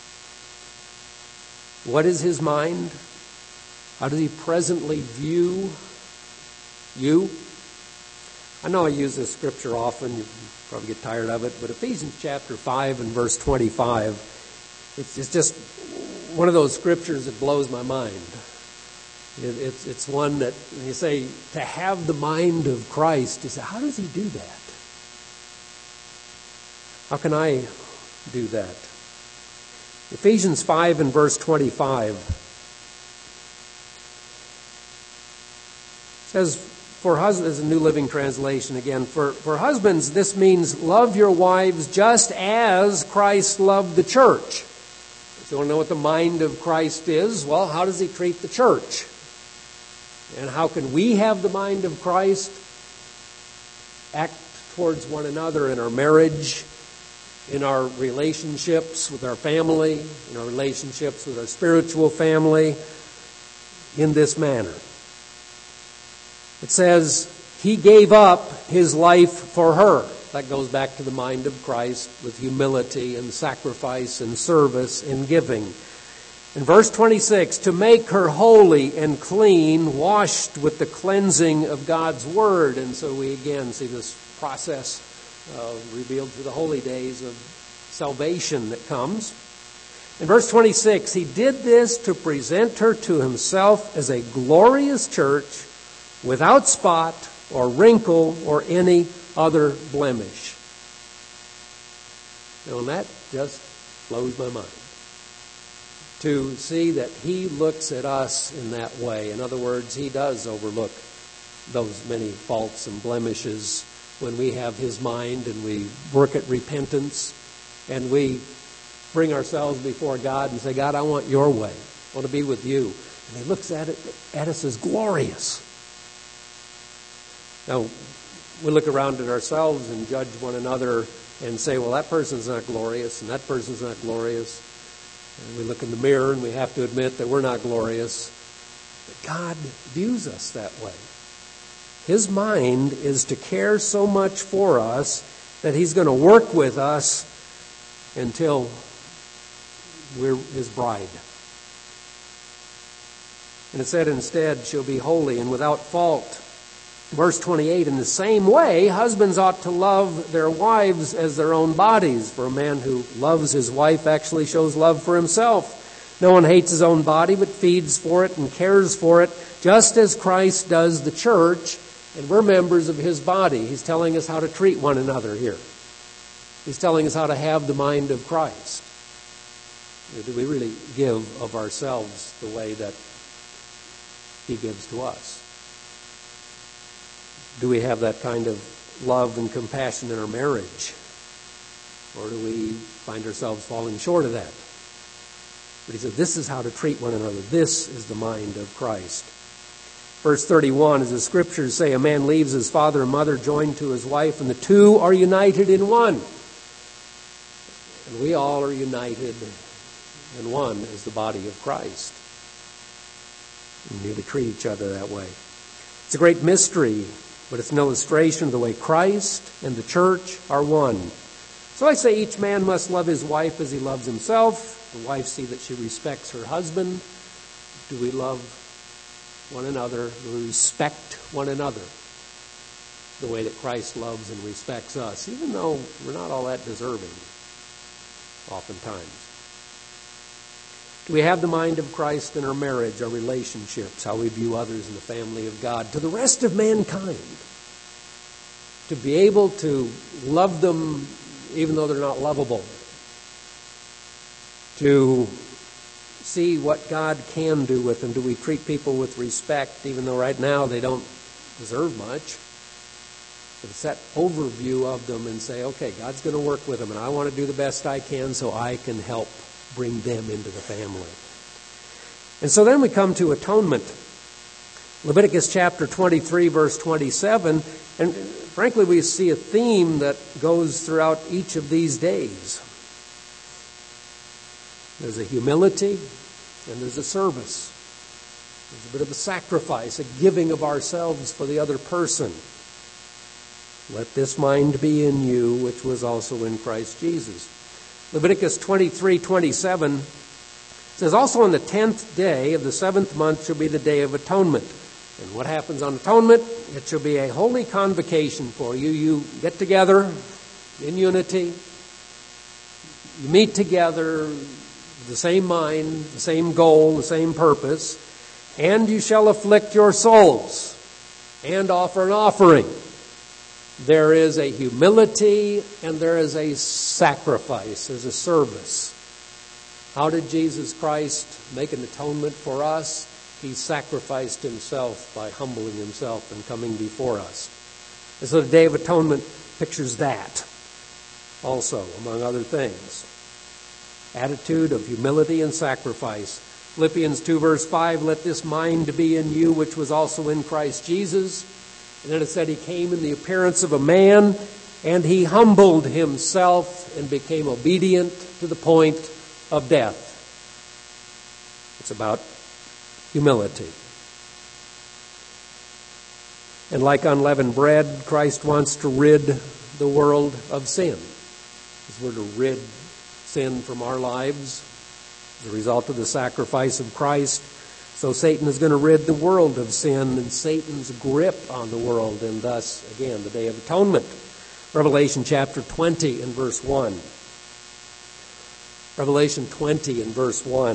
What is his mind? How does he presently view you? I know I use this scripture often. You probably get tired of it. But Ephesians chapter five and verse twenty-five, it's, it's just one of those scriptures that blows my mind. It, it's, it's one that, when you say, to have the mind of Christ, you say, how does he do that? How can I do that? Ephesians five and verse twenty-five. Says, for husbands, a New Living Translation again, for, for husbands, this means love your wives just as Christ loved the church. If you want to know what the mind of Christ is, well, how does he treat the church? And how can we have the mind of Christ? Act towards one another in our marriage, in our relationships with our family, in our relationships with our spiritual family, in this manner. It says, he gave up his life for her. That goes back to the mind of Christ with humility and sacrifice and service and giving. In verse twenty-six, to make her holy and clean, washed with the cleansing of God's word. And so we again see this process uh, revealed through the holy days of salvation that comes. In verse twenty-six, he did this to present her to himself as a glorious church, without spot or wrinkle or any other blemish. Now, and that just blows my mind. To see that he looks at us in that way. In other words, he does overlook those many faults and blemishes when we have his mind and we work at repentance and we bring ourselves before God and say, God, I want your way. I want to be with you. And he looks at it at us as glorious. Now, we look around at ourselves and judge one another and say, well, that person's not glorious and that person's not glorious. And we look in the mirror and we have to admit that we're not glorious. But God views us that way. His mind is to care so much for us that he's going to work with us until we're his bride. And it said instead, she'll be holy and without fault. Verse twenty-eight, in the same way, husbands ought to love their wives as their own bodies. For a man who loves his wife actually shows love for himself. No one hates his own body, but feeds for it and cares for it, just as Christ does the church, and we're members of his body. He's telling us how to treat one another here. He's telling us how to have the mind of Christ. Do we really give of ourselves the way that he gives to us? Do we have that kind of love and compassion in our marriage? Or do we find ourselves falling short of that? But he said, this is how to treat one another. This is the mind of Christ. Verse thirty-one, as the scriptures say, a man leaves his father and mother, joined to his wife, and the two are united in one. And we all are united in one as the body of Christ. We need to treat each other that way. It's a great mystery, but it's an illustration of the way Christ and the church are one. So I say each man must love his wife as he loves himself. The wife see that she respects her husband. Do we love one another? Do we respect one another the way that Christ loves and respects us, even though we're not all that deserving oftentimes? Do we have the mind of Christ in our marriage, our relationships, how we view others in the family of God, to the rest of mankind? To be able to love them even though they're not lovable. To see what God can do with them. Do we treat people with respect even though right now they don't deserve much? But it's that overview of them and say, okay, God's going to work with them and I want to do the best I can so I can help bring them into the family. And so then we come to atonement. Leviticus chapter twenty-three, verse twenty-seven. And frankly, we see a theme that goes throughout each of these days. There's a humility and there's a service. There's a bit of a sacrifice, a giving of ourselves for the other person. Let this mind be in you, which was also in Christ Jesus. Leviticus twenty-three twenty-seven says, also on the tenth day of the seventh month shall be the day of atonement. And what happens on atonement? It shall be a holy convocation for you. You get together in unity. You meet together, the same mind, the same goal, the same purpose. And you shall afflict your souls and offer an offering. There is a humility and there is a sacrifice, there's a service. How did Jesus Christ make an atonement for us? He sacrificed himself by humbling himself and coming before us. And so the Day of Atonement pictures that also, among other things. Attitude of humility and sacrifice. Philippians two verse five, let this mind be in you, which was also in Christ Jesus. And then it said he came in the appearance of a man, and he humbled himself and became obedient to the point of death. It's about humility. And like unleavened bread, Christ wants to rid the world of sin. Because we're to rid sin from our lives as a result of the sacrifice of Christ. So Satan is going to rid the world of sin and Satan's grip on the world, and thus, again, the Day of Atonement. Revelation chapter twenty and verse one. Revelation twenty and verse one.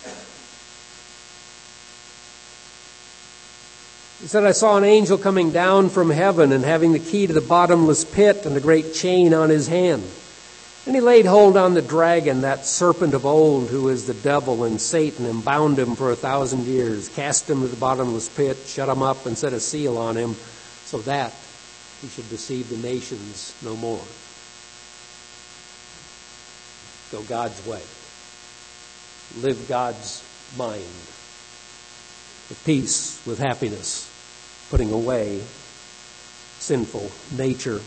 He said, I saw an angel coming down from heaven and having the key to the bottomless pit and a great chain on his hand. And he laid hold on the dragon, that serpent of old, who is the devil and Satan, and bound him for a thousand years, cast him to the bottomless pit, shut him up, and set a seal on him, so that he should deceive the nations no more. Go God's way. Live God's mind. With peace, with happiness, putting away sinful nature.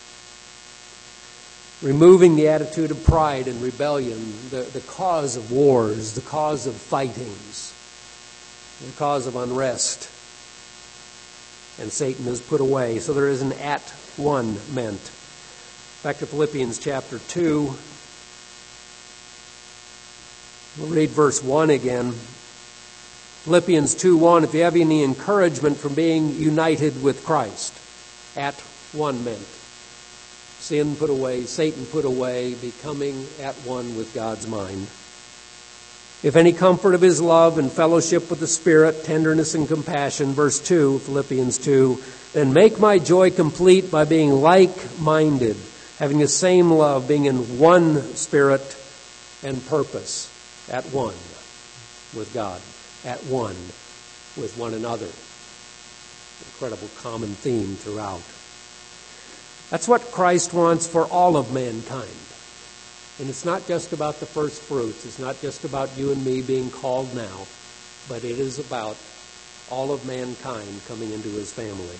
Removing the attitude of pride and rebellion, the, the cause of wars, the cause of fightings, the cause of unrest. And Satan is put away. So there is an at one meant. Back to Philippians chapter two. We'll read verse one again. Philippians two one, if you have any encouragement from being united with Christ, at one meant. Sin put away, Satan put away, becoming at one with God's mind. If any comfort of his love and fellowship with the Spirit, tenderness and compassion, verse two, Philippians two, then make my joy complete by being like-minded, having the same love, being in one spirit and purpose, at one with God, at one with one another. Incredible common theme throughout. That's what Christ wants for all of mankind. And it's not just about the first fruits. It's not just about you and me being called now, but it is about all of mankind coming into his family.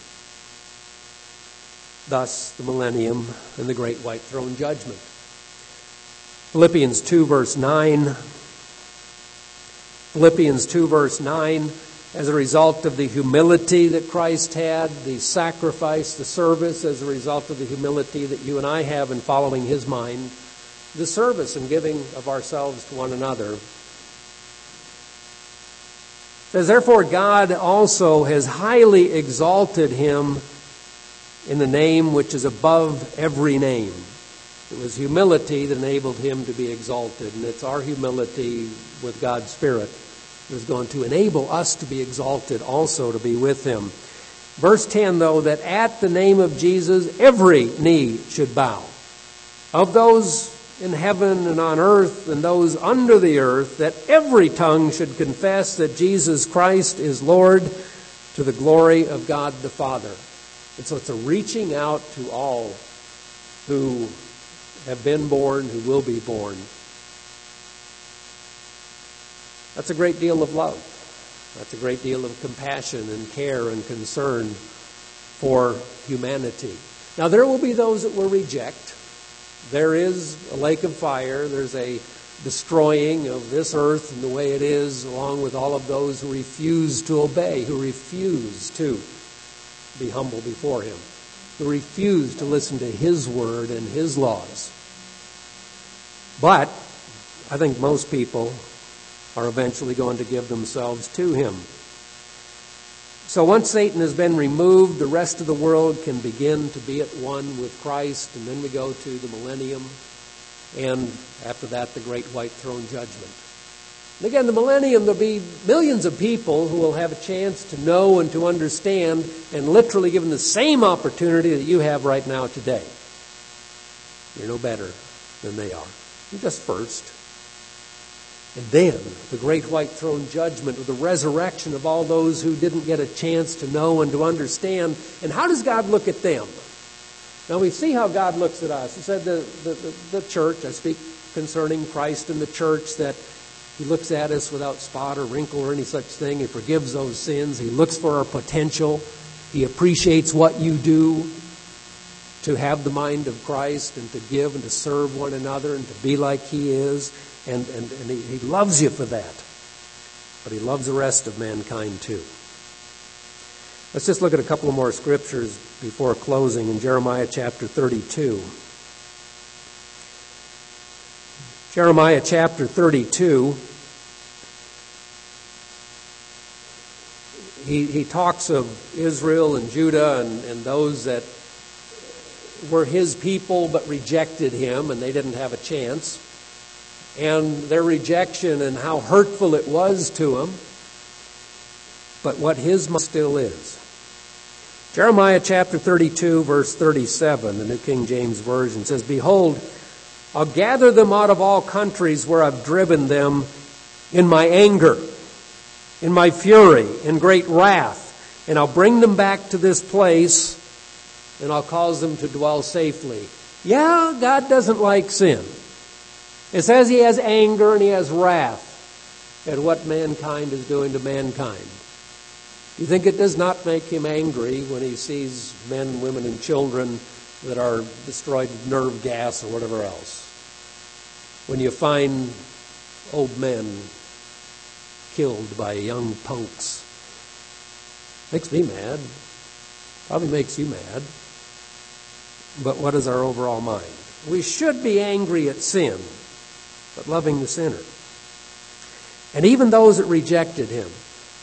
Thus, the millennium and the great white throne judgment. Philippians two, verse nine. Philippians two, verse nine. As a result of the humility that Christ had, the sacrifice, the service, as a result of the humility that you and I have in following his mind, the service and giving of ourselves to one another. It says, therefore God also has highly exalted him in the name which is above every name. It was humility that enabled him to be exalted, and it's our humility with God's Spirit that is going to enable us to be exalted also to be with him. Verse ten, though, that at the name of Jesus every knee should bow, of those in heaven and on earth and those under the earth, that every tongue should confess that Jesus Christ is Lord, to the glory of God the Father. And so it's a reaching out to all who have been born, who will be born. That's a great deal of love. That's a great deal of compassion and care and concern for humanity. Now, there will be those that will reject. There is a lake of fire. There's a destroying of this earth and the way it is, along with all of those who refuse to obey, who refuse to be humble before him, who refuse to listen to his word and his laws. But I think most people are eventually going to give themselves to him. So once Satan has been removed, the rest of the world can begin to be at one with Christ, and then we go to the millennium, and after that, the great white throne judgment. And again, the millennium, there'll be millions of people who will have a chance to know and to understand, and literally given the same opportunity that you have right now today. You're no better than they are. You're just first. And then the great white throne judgment, with the resurrection of all those who didn't get a chance to know and to understand. And how does God look at them? Now we see how God looks at us. He said the, the, the, the church, I speak concerning Christ and the church, that he looks at us without spot or wrinkle or any such thing. He forgives those sins. He looks for our potential. He appreciates what you do to have the mind of Christ and to give and to serve one another and to be like he is. And, and, and he, he loves you for that. But he loves the rest of mankind too. Let's just look at a couple of more scriptures before closing in Jeremiah chapter thirty-two. Jeremiah chapter thirty-two. He, he talks of Israel and Judah and, and those that were his people but rejected him, and they didn't have a chance. And their rejection and how hurtful it was to him, but what his still is. Jeremiah chapter thirty-two, verse thirty-seven, the New King James Version says, behold, I'll gather them out of all countries where I've driven them in my anger, in my fury, in great wrath, and I'll bring them back to this place, and I'll cause them to dwell safely. Yeah, God doesn't like sin. It says he has anger and he has wrath at what mankind is doing to mankind. You think it does not make him angry when he sees men, women, and children that are destroyed with nerve gas or whatever else? When you find old men killed by young punks? Makes me mad. Probably makes you mad. But what is our overall mind? We should be angry at sin, but loving the sinner. And even those that rejected him.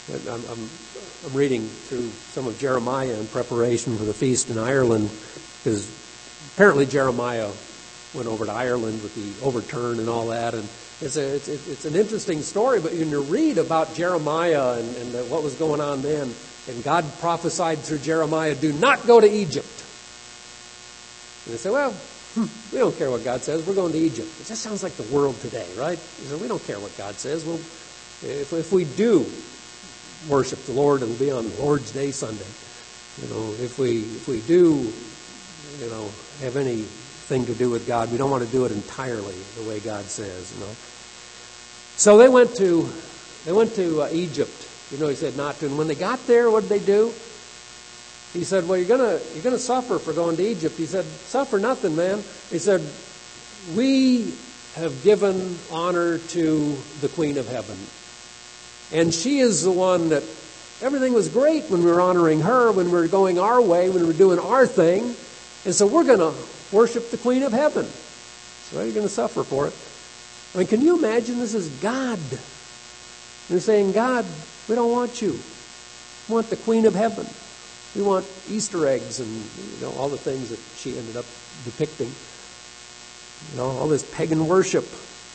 I'm, I'm, I'm reading through some of Jeremiah in preparation for the feast in Ireland, because apparently Jeremiah went over to Ireland with the overturn and all that, and it's a, it's, it's an interesting story. But when you read about Jeremiah and, and the, what was going on then, and God prophesied through Jeremiah, "Do not go to Egypt." And they say, "Well, hmm, we don't care what God says. We're going to Egypt." It just sounds like the world today, right? You say, we don't care what God says. Well, if, if we do worship the Lord, it'll be on Lord's Day Sunday. You know, if we if we do, you know, have anything to do with God, we don't want to do it entirely the way God says. You know. So they went to they went to uh, Egypt. You know, he said not to. And when they got there, what did they do? He said, "Well, you're gonna you're gonna suffer for going to Egypt." He said, "Suffer nothing, man." He said, "We have given honor to the Queen of Heaven. And she is the one that, everything was great when we were honoring her, when we were going our way, when we were doing our thing. And so we're going to worship the Queen of Heaven. So are you going to suffer for it?" I mean, can you imagine? This is God. They're saying, "God, we don't want you. We want the Queen of Heaven. We want Easter eggs," and you know all the things that she ended up depicting. You know, all this pagan worship.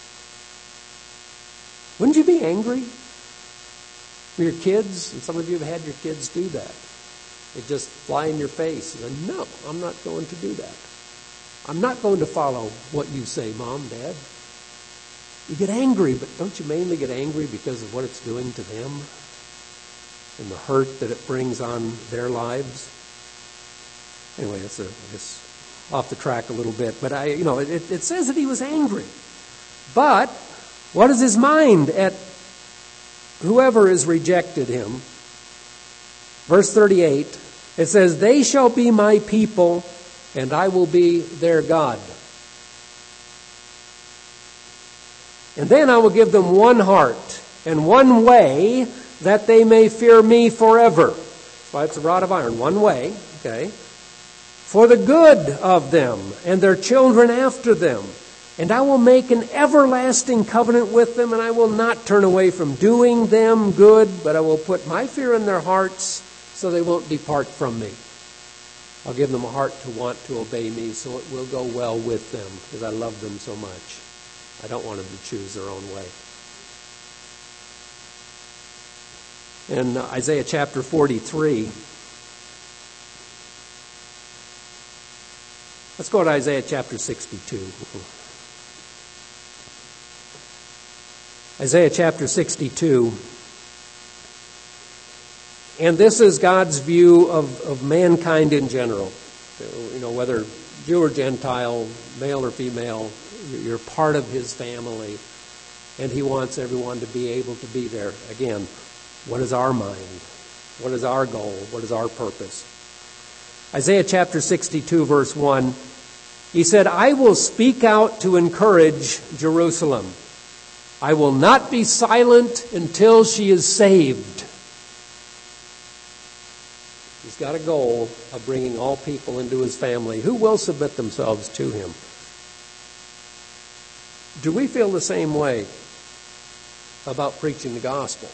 Wouldn't you be angry? Your kids, and some of you have had your kids do that. They just fly in your face. And then, "No, I'm not going to do that. I'm not going to follow what you say, Mom, Dad." You get angry, but don't you mainly get angry because of what it's doing to them and the hurt that it brings on their lives? Anyway, it's, a, it's off the track a little bit, but I, you know, it, it says that he was angry. But what is his mind at whoever has rejected him? Verse thirty-eight, it says, "They shall be my people, and I will be their God. And then I will give them one heart and one way, that they may fear me forever." That's why it's a rod of iron. One way, okay. "For the good of them and their children after them. And I will make an everlasting covenant with them, and I will not turn away from doing them good, but I will put my fear in their hearts so they won't depart from me. I'll give them a heart to want to obey me, so it will go well with them, because I love them so much. I don't want them to choose their own way." In Isaiah chapter forty-three, let's go to Isaiah chapter sixty-two. Isaiah chapter sixty-two. And this is God's view of, of mankind in general. You know, whether Jew or Gentile, male or female, you're part of his family. And he wants everyone to be able to be there. Again, what is our mind? What is our goal? What is our purpose? Isaiah chapter sixty-two, verse one. He said, "I will speak out to encourage Jerusalem. I will not be silent until she is saved." He's got a goal of bringing all people into his family who will submit themselves to him. Do we feel the same way about preaching the gospel?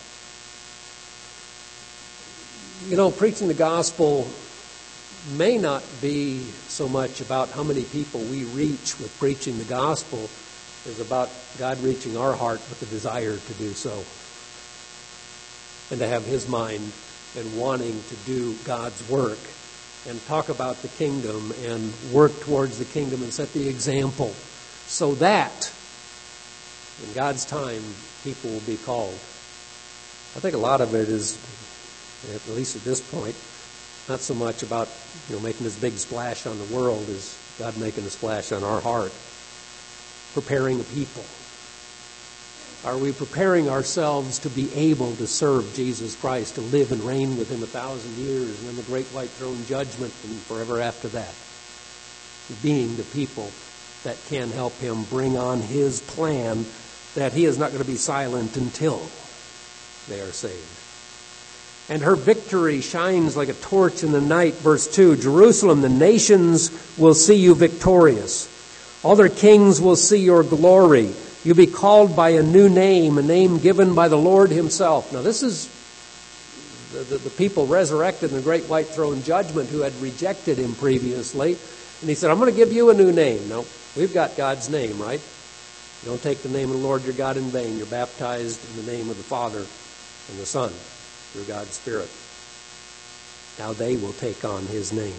You know, preaching the gospel may not be so much about how many people we reach with preaching the gospel as about God reaching our heart with the desire to do so and to have his mind and wanting to do God's work and talk about the kingdom and work towards the kingdom and set the example so that in God's time people will be called. I think a lot of it is, at least at this point, not so much about, you know, making this big splash on the world as God making a splash on our heart. Preparing a people. Are we preparing ourselves to be able to serve Jesus Christ, to live and reign with him a thousand years, and then the great white throne judgment and forever after that? Being the people that can help him bring on his plan, that he is not going to be silent until they are saved. And her victory shines like a torch in the night. Verse two, "Jerusalem, the nations will see you victorious. All their kings will see your glory. You'll be called by a new name, a name given by the Lord himself." Now this is the, the, the people resurrected in the great white throne judgment who had rejected him previously. And he said, I'm going to give you a new name. No, we've got God's name, right? You don't take the name of the Lord your God in vain. You're baptized in the name of the Father and the Son through God's Spirit. Now they will take on his name.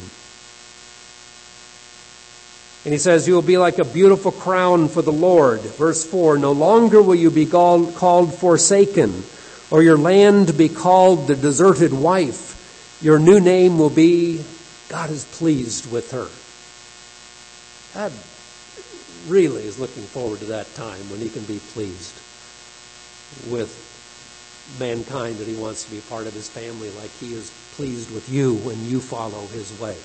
And he says, you will be like a beautiful crown for the Lord. Verse four, no longer will you be called, called forsaken, or your land be called the deserted wife. Your new name will be, God is pleased with her. God really is looking forward to that time when he can be pleased with mankind, that he wants to be part of his family like he is pleased with you when you follow his way.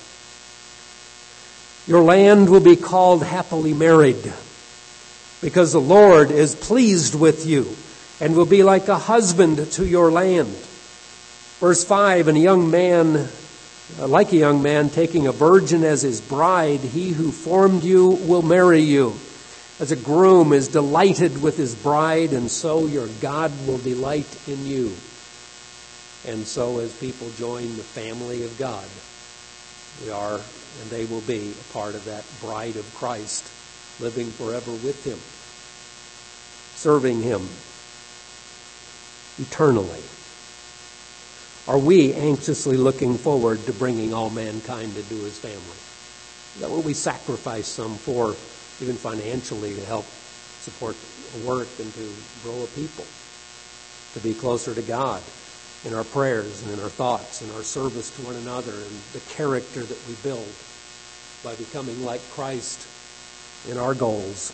Your land will be called happily married, because the Lord is pleased with you and will be like a husband to your land. Verse five, and a young man, like a young man taking a virgin as his bride, he who formed you will marry you. As a groom is delighted with his bride, and so your God will delight in you. And so as people join the family of God, we are and they will be a part of that bride of Christ, living forever with him, serving him eternally. Are we anxiously looking forward to bringing all mankind into his family? Is that what we sacrifice some for, even financially, to help support a work and to grow a people, to be closer to God in our prayers and in our thoughts and our service to one another and the character that we build by becoming like Christ in our goals?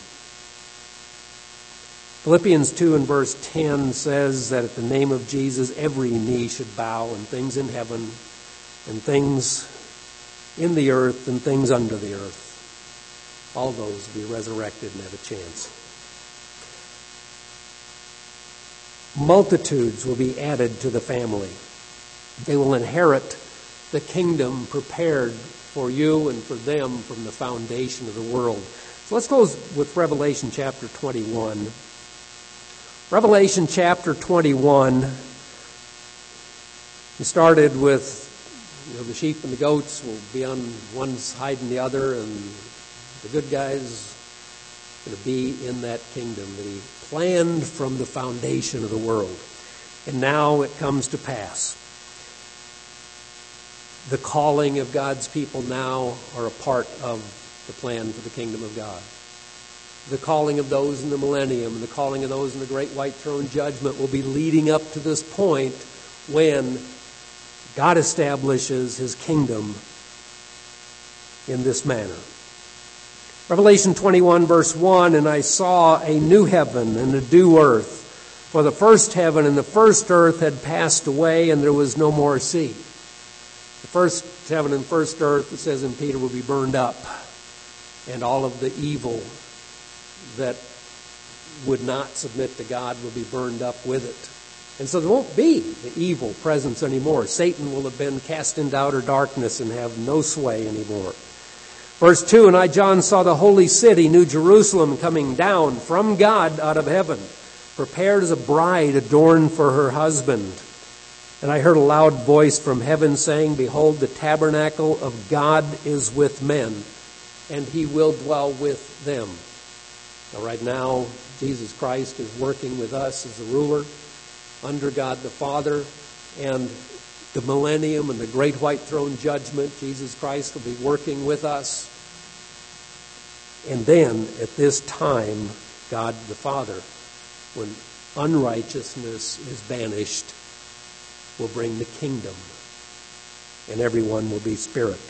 Philippians two and verse ten says that at the name of Jesus every knee should bow, and things in heaven and things in the earth and things under the earth. All those will be resurrected and have a chance. Multitudes will be added to the family. They will inherit the kingdom prepared for you and for them from the foundation of the world. So let's close with Revelation chapter twenty-one. Revelation chapter twenty-one, we started with, you know, the sheep and the goats will be on one side and the other, and the good guys are going to be in that kingdom that he planned from the foundation of the world. And now it comes to pass. The calling of God's people now are a part of the plan for the kingdom of God. The calling of those in the millennium and the calling of those in the great white throne judgment will be leading up to this point when God establishes his kingdom in this manner. Revelation twenty-one verse one, and I saw a new heaven and a new earth, for the first heaven and the first earth had passed away, and there was no more sea. The first heaven and first earth, it says in Peter, will be burned up, and all of the evil that would not submit to God will be burned up with it. And so there won't be the evil presence anymore. Satan will have been cast into outer darkness and have no sway anymore. Verse two, and I, John, saw the holy city, New Jerusalem, coming down from God out of heaven, prepared as a bride adorned for her husband. And I heard a loud voice from heaven saying, behold, the tabernacle of God is with men, and he will dwell with them. Now, right now, Jesus Christ is working with us as the ruler under God the Father, and the millennium and the great white throne judgment, Jesus Christ will be working with us. And then, at this time, God the Father, when unrighteousness is banished, will bring the kingdom, and everyone will be spirit.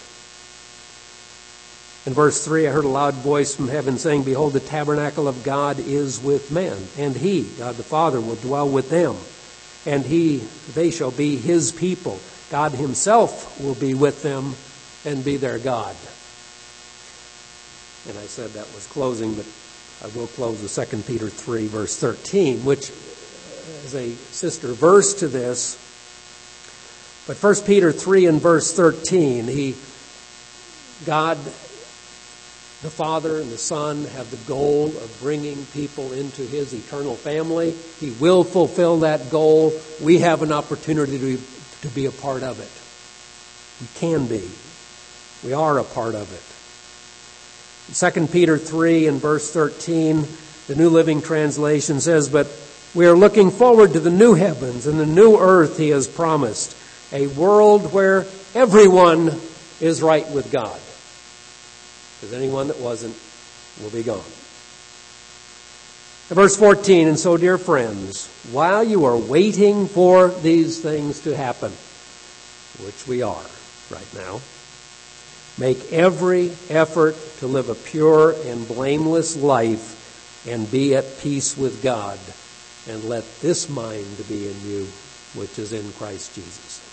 In verse three, I heard a loud voice from heaven saying, behold, the tabernacle of God is with men, and he, God the Father, will dwell with them, and he, they shall be his people. God himself will be with them and be their God. And I said that was closing, but I will close with Second Peter three, verse thirteen, which is a sister verse to this. But First Peter three and verse thirteen, he, God, the Father and the Son have the goal of bringing people into his eternal family. He will fulfill that goal. We have an opportunity to to be a part of it. We can be. We are a part of it. In Second Peter three and verse thirteen, the New Living Translation says, "But we are looking forward to the new heavens and the new earth he has promised, a world where everyone is right with God." Because anyone that wasn't will be gone. Verse fourteen, "And so, dear friends, while you are waiting for these things to happen," which we are right now, "make every effort to live a pure and blameless life and be at peace with God. And let this mind be in you, which is in Christ Jesus."